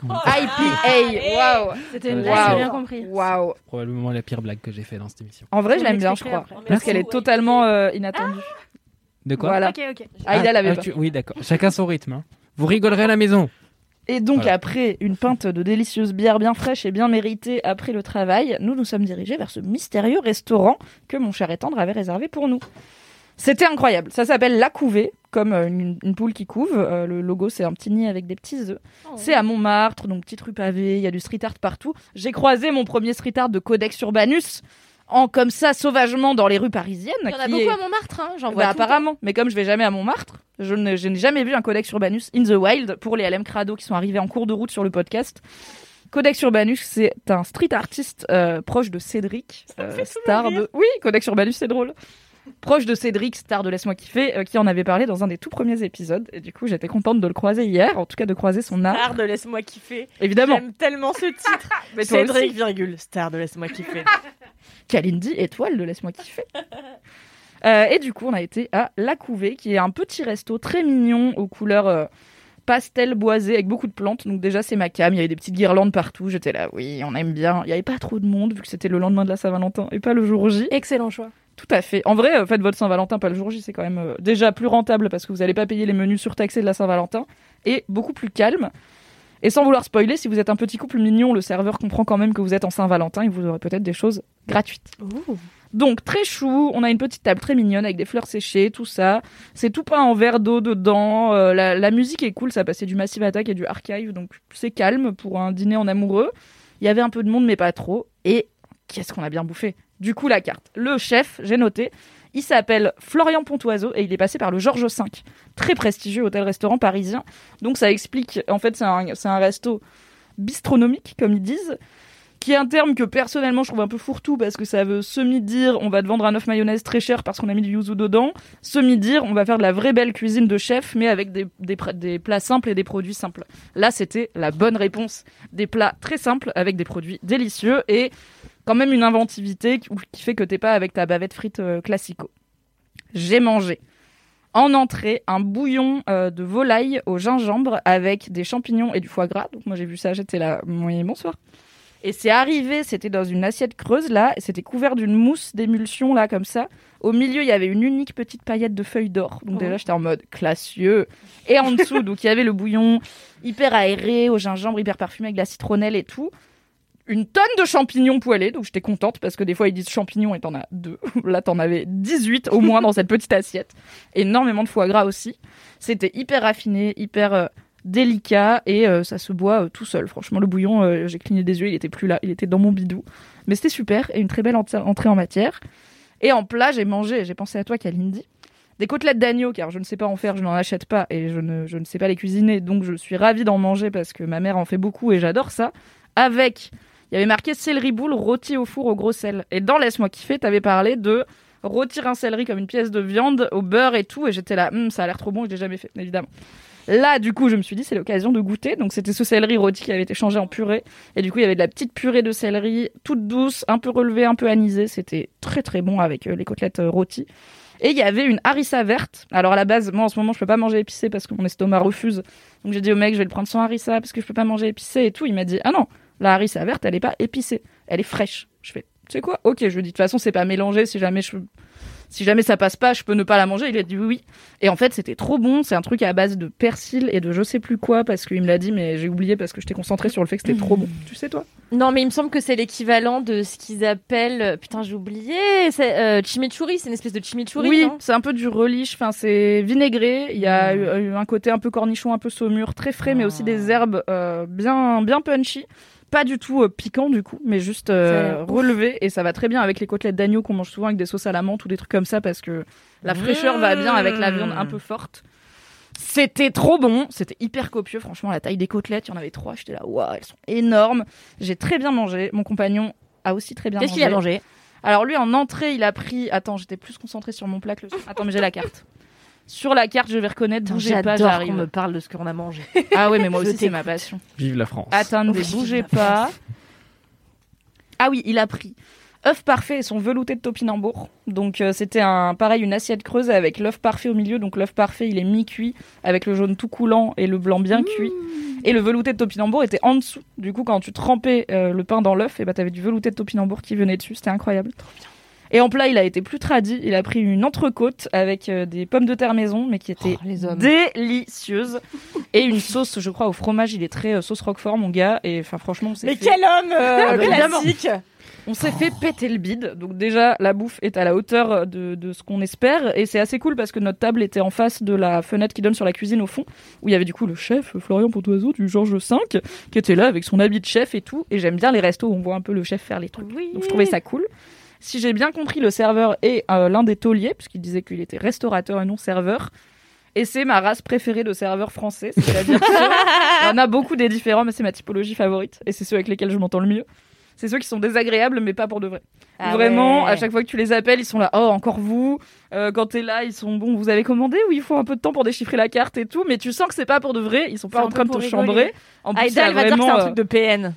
IPA, waouh! C'était une Wow. blague, j'ai bien compris. Waouh! Probablement la pire blague que j'ai fait dans cette émission. En vrai, je Vous l'aime bien, je m'expliquerez crois, après. parce qu'elle est totalement inattendue. De quoi? Voilà. Ok. Aïda l'avait pas. Oui, d'accord. Chacun son rythme. Hein. Vous rigolerez à la maison. Et donc, Voilà. après une pinte de délicieuse bière bien fraîche et bien méritée après le travail, nous nous sommes dirigés vers ce mystérieux restaurant que mon cher et tendre avait réservé pour nous. C'était incroyable. Ça s'appelle La Couvée, comme une poule qui couve. Le logo, c'est un petit nid avec des petits œufs. C'est à Montmartre, donc petite rue pavée, il y a du street art partout. J'ai croisé mon premier street art de Codex Urbanus, comme ça, sauvagement, dans les rues parisiennes. Il y en a qui beaucoup est- à Montmartre, hein. J'en vois Bah, tout le temps. apparemment, mais comme je vais jamais à Montmartre, je n'ai jamais vu un Codex Urbanus in the wild pour les LM Crado qui sont arrivés en cours de route sur le podcast. Codex Urbanus, c'est un street artiste proche de Cédric, star de... Oui, Codex Urbanus, c'est drôle. Proche de Cédric, star de Laisse-moi kiffer, qui en avait parlé dans un des tout premiers épisodes. Et du coup, j'étais contente de le croiser hier, en tout cas de croiser son art. Star de Laisse-moi kiffer. Évidemment. J'aime tellement ce titre. Mais toi aussi. Cédric, virgule, star de Laisse-moi kiffer. Kalindi, étoile de Laisse-moi kiffer. Et du coup, on a été à La Couvée, qui est un petit resto très mignon, aux couleurs pastel boisé, avec beaucoup de plantes. Donc déjà, c'est ma cam. Il y avait des petites guirlandes partout. J'étais là, oui, on aime bien. Il n'y avait pas trop de monde, vu que c'était le lendemain de la Saint-Valentin et pas le jour J. Excellent choix. Tout à fait. En vrai, faites votre Saint-Valentin, pas le jour J. C'est quand même déjà plus rentable parce que vous n'allez pas payer les menus surtaxés de la Saint-Valentin et beaucoup plus calme. Et sans vouloir spoiler, si vous êtes un petit couple mignon, le serveur comprend quand même que vous êtes en Saint-Valentin et vous aurez peut-être des choses gratuites. Donc très chou, on a une petite table très mignonne avec des fleurs séchées, tout ça. C'est tout peint en verre d'eau dedans. La musique est cool, ça passait du Massive Attack et du Archive, donc c'est calme pour un dîner en amoureux. Il y avait un peu de monde, mais pas trop. Et qu'est-ce qu'on a bien bouffé. Du coup, la carte. Le chef, j'ai noté, il s'appelle Florian Pontoiseau et il est passé par le Georges V, très prestigieux hôtel-restaurant parisien. Donc ça explique, en fait, c'est un resto bistronomique, comme ils disent, qui est un terme que personnellement je trouve un peu fourre-tout parce que ça veut semi-dire on va te vendre un œuf mayonnaise très cher parce qu'on a mis du yuzu dedans, semi-dire on va faire de la vraie belle cuisine de chef mais avec des plats simples et des produits simples. Là, c'était la bonne réponse. Des plats très simples avec des produits délicieux et quand même une inventivité qui fait que t'es pas avec ta bavette frite classico. J'ai mangé en entrée un bouillon de volaille au gingembre avec des champignons et du foie gras. Donc moi j'ai vu ça, j'étais là, oui, bonsoir. Et c'est arrivé, c'était dans une assiette creuse là, et c'était couvert d'une mousse d'émulsion là comme ça. Au milieu, il y avait une unique petite paillette de feuilles d'or. Donc déjà, j'étais en mode classieux. Et en dessous, donc il y avait le bouillon hyper aéré au gingembre, hyper parfumé avec de la citronnelle et tout. Une tonne de champignons poêlés, donc j'étais contente parce que des fois ils disent champignons et t'en as 2. Là, t'en avais 18 au moins dans cette petite assiette. Énormément de foie gras aussi. C'était hyper raffiné, hyper délicat et ça se boit tout seul. Franchement, le bouillon, j'ai cligné des yeux, il était plus là, il était dans mon bidou. Mais c'était super et une très belle entrée en matière. Et en plat, j'ai pensé à toi, Kalindi, des côtelettes d'agneau, car je ne sais pas en faire, je n'en achète pas et je ne sais pas les cuisiner, donc je suis ravie d'en manger parce que ma mère en fait beaucoup et j'adore ça. Avec, il y avait marqué céleri boule rôti au four au gros sel. Et dans Laisse-moi kiffer, t'avais parlé de rôtir un céleri comme une pièce de viande au beurre et tout, et j'étais là, ça a l'air trop bon, je l'ai jamais fait, évidemment. Là, du coup, je me suis dit, c'est l'occasion de goûter. Donc, c'était ce céleri rôti qui avait été changé en purée. Et du coup, il y avait de la petite purée de céleri, toute douce, un peu relevée, un peu anisée. C'était très, très bon avec les côtelettes rôties. Et il y avait une harissa verte. Alors, à la base, moi, en ce moment, je peux pas manger épicé parce que mon estomac refuse. Donc, j'ai dit au mec, je vais le prendre sans harissa parce que je peux pas manger épicé et tout. Il m'a dit, ah non, la harissa verte, elle est pas épicée. Elle est fraîche. Je fais, tu sais quoi? Ok, je lui dis, de toute façon, c'est pas mélangé. Si jamais ça passe pas, je peux ne pas la manger. Il a dit oui. Et en fait, c'était trop bon. C'est un truc à base de persil et de je sais plus quoi parce qu'il me l'a dit, mais j'ai oublié parce que j'étais concentrée sur le fait que c'était trop bon. Tu sais, toi? Non, mais il me semble que c'est l'équivalent de ce qu'ils appellent... Putain, j'ai oublié. C'est chimichurri. C'est une espèce de chimichurri, oui, non? C'est un peu du relish. Enfin, c'est vinaigré. Il y a un côté un peu cornichon, un peu saumure, très frais, mais aussi des herbes bien punchy. Pas du tout piquant du coup, mais juste relevé et ça va très bien avec les côtelettes d'agneau qu'on mange souvent avec des sauces à la menthe ou des trucs comme ça parce que la fraîcheur va bien avec la viande un peu forte. C'était trop bon, c'était hyper copieux, franchement la taille des côtelettes, il y en avait 3, j'étais là, waouh, elles sont énormes. J'ai très bien mangé, mon compagnon a aussi très bien mangé. Qu'est-ce qu'il a mangé? Alors lui en entrée, il a pris, attends, j'étais plus concentrée sur mon plat que le... Attends, mais j'ai la carte. Sur la carte, je vais reconnaître, bougez pas, j'arrive. Qu'on me parle de ce qu'on a mangé. Ah oui, mais moi aussi, c'est ma passion. Vive la France. Attendez, bougez pas. Ah oui, il a pris œuf parfait et son velouté de topinambour. Donc c'était une assiette creuse avec l'œuf parfait au milieu. Donc l'œuf parfait, il est mi-cuit avec le jaune tout coulant et le blanc bien cuit. Et le velouté de topinambour était en dessous. Du coup, quand tu trempais le pain dans l'œuf, et bah t'avais du velouté de topinambour qui venait dessus. C'était incroyable. Trop bien. Et en plat, il a été plus tradi. Il a pris une entrecôte avec des pommes de terre maison, mais qui étaient délicieuses. Et une sauce, je crois, au fromage. Il est très sauce Roquefort, mon gars. Et enfin, franchement, quel homme classique! On s'est fait péter le bide. Donc déjà, la bouffe est à la hauteur de ce qu'on espère. Et c'est assez cool parce que notre table était en face de la fenêtre qui donne sur la cuisine au fond, où il y avait du coup le chef Florian Pontoiseau du Georges V qui était là avec son habit de chef et tout. Et j'aime bien les restos où on voit un peu le chef faire les trucs. Oui. Donc je trouvais ça cool. Si j'ai bien compris, le serveur est l'un des tauliers, puisqu'il disait qu'il était restaurateur et non serveur. Et c'est ma race préférée de serveur français. C'est-à-dire qu'il y en a beaucoup des différents, mais c'est ma typologie favorite. Et c'est ceux avec lesquels je m'entends le mieux. C'est ceux qui sont désagréables, mais pas pour de vrai. Vraiment, ouais. À chaque fois que tu les appelles, ils sont là, oh, encore vous. Quand t'es là, ils sont, bon, vous avez commandé ou il faut un peu de temps pour déchiffrer la carte et tout, mais tu sens que c'est pas pour de vrai. Ils sont pas en train de te chambrer. En plus, Aïda, elle va dire que c'est un truc de PN.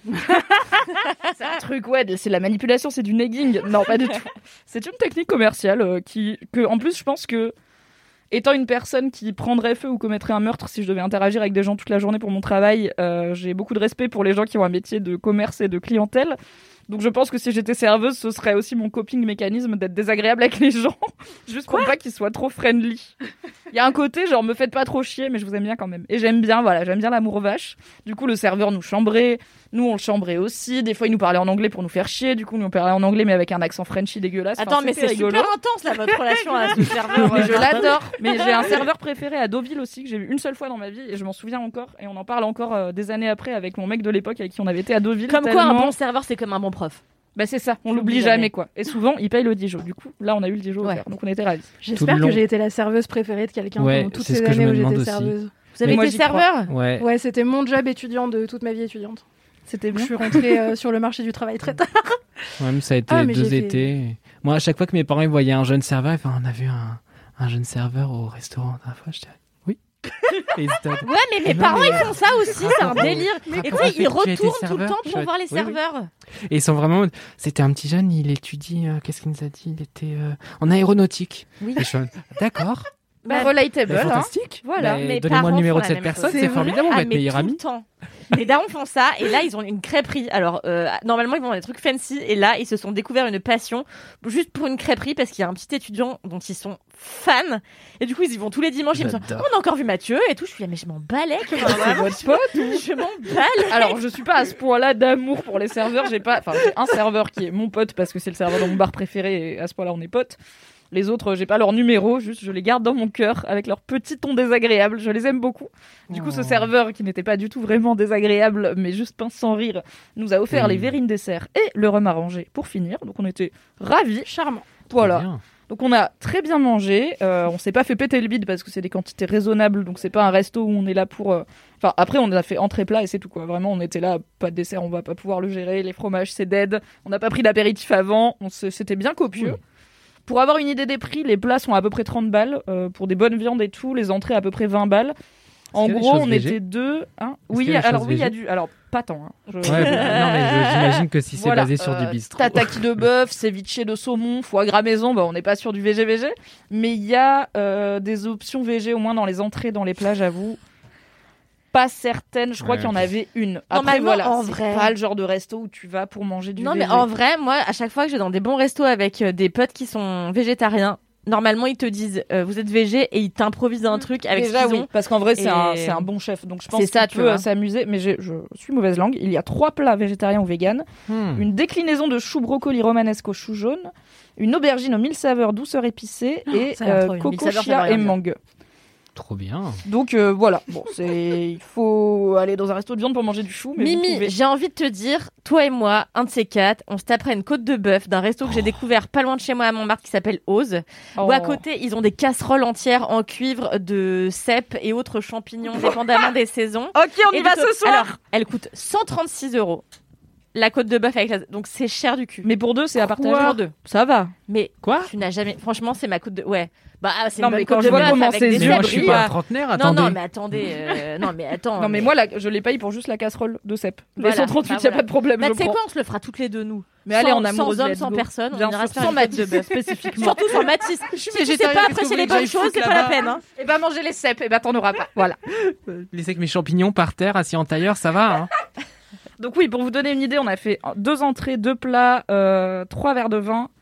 C'est un truc, ouais, c'est de la manipulation, c'est du negging. Non, pas du tout. C'est une technique commerciale en plus, je pense que, étant une personne qui prendrait feu ou commettrait un meurtre si je devais interagir avec des gens toute la journée pour mon travail, j'ai beaucoup de respect pour les gens qui ont un métier de commerce et de clientèle. Donc je pense que si j'étais serveuse, ce serait aussi mon coping mécanisme d'être désagréable avec les gens, juste pour pas qu'ils soient trop friendly. Il y a un côté genre me faites pas trop chier, mais je vous aime bien quand même. Et j'aime bien l'amour vache. Du coup le serveur nous chambrait, nous on le chambrait aussi. Des fois il nous parlait en anglais pour nous faire chier. Du coup nous on parlait en anglais mais avec un accent Frenchy dégueulasse. Attends, enfin, mais c'est rigolo. super intense là votre relation à ce serveur. Mais je l'adore. Mais j'ai un serveur préféré à Deauville aussi que j'ai vu une seule fois dans ma vie et je m'en souviens encore. Et on en parle encore des années après avec mon mec de l'époque avec qui on avait été à Deauville. Comme quoi un bon serveur c'est comme un bon prof. Bah c'est ça, on l'oublie jamais quoi. Et souvent, il paye le Dijon. Du coup, là, on a eu le Dijon offert, donc on était ravis. J'espère que j'ai été la serveuse préférée de quelqu'un pendant toutes ces années où j'étais serveuse. Vous avez été serveur ? Ouais, c'était mon job étudiant de toute ma vie étudiante. C'était Je bien. suis rentrée sur le marché du travail très tard. Ouais, mais ça a été Ah, mais 2 j'ai fait- étés. Moi, à chaque fois que mes parents ils voyaient un jeune serveur, on a vu un jeune serveur au restaurant. La dernière fois, je disais oui. Et ils étaient là, Ouais, mais mes non, parents, mais- ils font ça aussi, c'est un délire. Et tu sais, ils retournent tout le temps pour voir les Oui, oui. serveurs. Et ils sont vraiment. C'était un petit jeune, il étudie. Qu'est-ce qu'il nous a dit? Il était en aéronautique. Oui. Et je suis en mode, d'accord. Bah, relatable, Bah, hein. fantastique. Voilà. Bah, Mes donnez-moi parents le numéro font de la cette même personne, chose. c'est formidable, on va être mais meilleurs tout amis. le temps. Mes darons font ça, et là, ils ont une crêperie. Alors, normalement, ils vont dans des trucs fancy, et là, ils se sont découvert une passion juste pour une crêperie, parce qu'il y a un petit étudiant dont ils sont fans, et du coup, ils y vont tous les dimanches. Ils me disent, J'adore. on a encore vu Mathieu, et tout. Je suis là, mais je m'en balais. C'est votre pote Je m'en balais. Alors, je suis pas à ce point-là d'amour pour les serveurs. J'ai un serveur qui est mon pote parce que c'est le serveur de mon bar préféré et à ce point-là, on est potes. Les autres, j'ai pas leur numéro, juste je les garde dans mon cœur avec leur petit ton désagréable. Je les aime beaucoup. Du coup, ce serveur qui n'était pas du tout vraiment désagréable, mais juste pince sans rire, nous a offert Oui. les verrines dessert et le rhum arrangé pour finir. Donc, on était ravis. Charmant. Voilà. Bien. Donc on a très bien mangé, on s'est pas fait péter le bide parce que c'est des quantités raisonnables, donc c'est pas un resto où on est là pour... Enfin après on a fait entrée plat et c'est tout quoi, vraiment on était là, pas de dessert, on va pas pouvoir le gérer, les fromages c'est dead, on n'a pas pris d'apéritif avant, c'était bien copieux. Cool. Pour avoir une idée des prix, les plats sont à peu près 30 balles, pour des bonnes viandes et tout, les entrées à peu près 20 balles. En qu'il y a des gros choses on végé était deux... Hein qu'il oui, y a des alors choses oui, il y a végé du... Alors pas tant. Hein. Ouais, non, mais j'imagine que si c'est Voilà, basé sur du bistrot. Tataki de bœuf, ceviche de saumon, foie gras maison, bah on n'est pas sur du VG, mais il y a des options VG au moins dans les entrées, dans les plats, j'avoue. Pas certaine, je crois Ouais, qu'il y en ok. avait une. Après Normalement, voilà, en c'est vrai. pas le genre de resto où tu vas pour manger du Non, VG. mais en vrai, moi, à chaque fois que je vais dans des bons restos avec des potes qui sont végétariens, normalement, ils te disent vous êtes végé et ils t'improvisent un truc avec Déjà ce qu'ils oui, ont. parce qu'en vrai c'est Et- un bon chef, donc je pense C'est ça, qu'il tu peut vois. s'amuser. Mais je suis mauvaise langue. Il y a 3 plats végétariens ou véganes. Une déclinaison de chou brocoli romanesque au chou jaune, une aubergine aux 1000 saveurs douceur épicée et ça a l'air trop bien. 1000 saveurs, ça veut chia rien et dire. mangue. Trop bien. Donc voilà, bon, il faut aller dans un resto de viande pour manger du chou, mais vous Mimi, pouvez- j'ai envie de te dire, toi et moi, un de ces 4, on se taperait une côte de bœuf d'un resto que j'ai découvert pas loin de chez moi à Montmartre qui s'appelle Ose. Où à Oh. côté, ils ont des casseroles entières en cuivre de cèpes et autres champignons, dépendamment des saisons. Ok, on y Et va du coup, ce soir. Alors, elle coûte 136 €. La côte de bœuf avec la... Donc c'est cher du cul. Mais pour 2, c'est à partager. Pour 2. Ça va. Mais Quoi? tu n'as jamais... Franchement, c'est ma côte de... Ouais. Bah, c'est Non, une mais bonne quand côte je de vois bœuf comment avec c'est des Mais dur, moi, je cèpes, suis quoi. pas un trentenaire, Non, attendez. non, mais attendez. Non, mais attends. Non, mais moi, je les paye pour juste la casserole de cèpes. Les Voilà, 138, il bah n'y a voilà. pas de problème. Bah, je tu sais prends. quoi, on se le fera toutes les deux, nous. Mais allez, Sans- en amoureux, sans homme, let's sans go. personne, Bien on ira sûr, se faire sans une côte de Mathis, bœuf. spécifiquement. Surtout sans Mathis. Si tu sais végétarien, pas qu'est-ce que apprécier vous les voulez que bonnes j'aille choses, foutre c'est pas la là-bas peine. Hein. Et bah, manger les cèpes, et bah, t'en auras pas. Voilà. Laissez que mes champignons par terre, assis en tailleur, ça va. Hein. Donc, oui, pour vous donner une idée, on a fait 2 entrées, 2 plats, 3 verres de vin,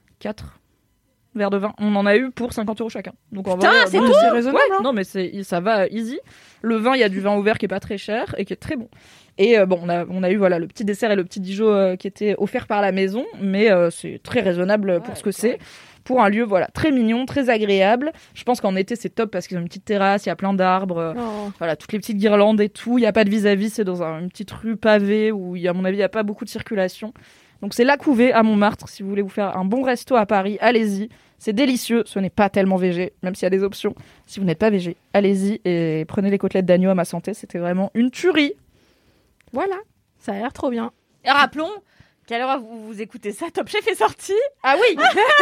4 verres de vin. On en a eu pour 50 € chacun. Donc, en Putain, vrai, c'est bon, tout. c'est raisonnable. Ouais, non, mais ça va easy. Le vin, il y a du vin ouvert qui est pas très cher et qui est très bon. Et bon, on a eu voilà le petit dessert et le petit Dijon qui étaient offerts par la maison, mais c'est très raisonnable pour ce que c'est. Pour un lieu voilà très mignon, très agréable. Je pense qu'en été c'est top parce qu'ils ont une petite terrasse, il y a plein d'arbres, voilà toutes les petites guirlandes et tout. Il y a pas de vis-à-vis, c'est dans une petite rue pavée où à mon avis il y a pas beaucoup de circulation. Donc c'est la couvée à Montmartre. Si vous voulez vous faire un bon resto à Paris, allez-y. C'est délicieux. Ce n'est pas tellement végé, même s'il y a des options. Si vous n'êtes pas végé, allez-y et prenez les côtelettes d'agneau à ma santé. C'était vraiment une tuerie. Voilà. Ça a l'air trop bien. Et rappelons qu'à l'heure où vous écoutez ça, Top Chef est sorti. Ah oui.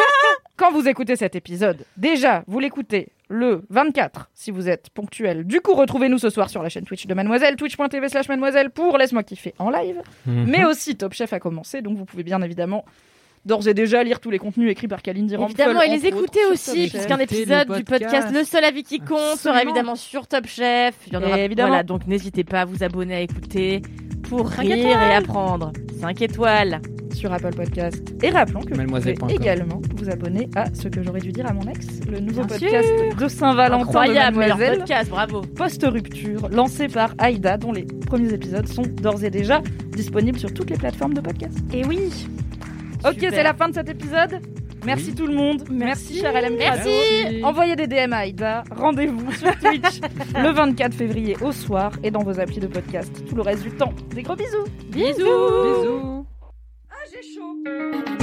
Quand vous écoutez cet épisode, déjà, vous l'écoutez le 24, si vous êtes ponctuel. Du coup, retrouvez-nous ce soir sur la chaîne Twitch de Mademoiselle, twitch.tv/mademoiselle pour Laisse-moi kiffer en live. Mais aussi, Top Chef a commencé, donc vous pouvez bien évidemment d'ores et déjà lire tous les contenus écrits par Kalindi Rampfel. Évidemment, et les entre écouter autres, sur aussi, Top Chef. puisqu'un épisode du podcast Le Seul Avis qui compte sera Absolument. évidemment sur Top Chef. Il y en aura, Évidemment. voilà, donc n'hésitez pas à vous abonner, à écouter pour 5 rire étoiles. et apprendre. 5 étoiles. Sur Apple Podcast. Et rappelons que vous Mademoiselle.com. pouvez également vous abonner à Ce que j'aurais dû dire à mon ex, le nouveau Bien podcast de Saint-Valentin de Incroyable, meilleur Mademoiselle. podcast, bravo. Post-rupture, lancé par Aïda, dont les premiers épisodes sont d'ores et déjà disponibles sur toutes les plateformes de podcast. Et oui. Ok, Super. c'est la fin de cet épisode. Merci tout le monde. Merci, cher LM Crado. Envoyez des DM à Aïda. Rendez-vous sur Twitch le 24 février au soir et dans vos applis de podcast tout le reste du temps. Des gros bisous. Bisous. Bisous. Ah, j'ai chaud.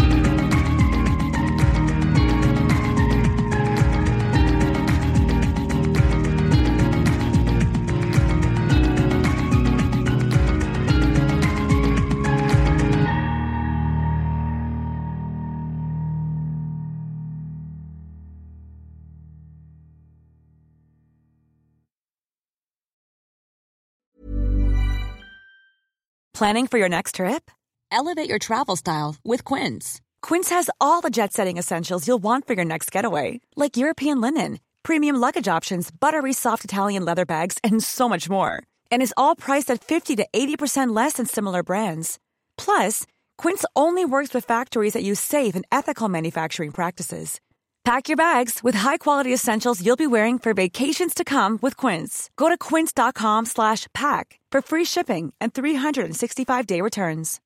Planning for your next trip? Elevate your travel style with Quince. Quince has all the jet-setting essentials you'll want for your next getaway, like European linen, premium luggage options, buttery soft Italian leather bags, and so much more. And is all priced at 50 to 80% less than similar brands. Plus, Quince only works with factories that use safe and ethical manufacturing practices. Pack your bags with high-quality essentials you'll be wearing for vacations to come with Quince. Go to quince.com/pack for free shipping and 365-day returns.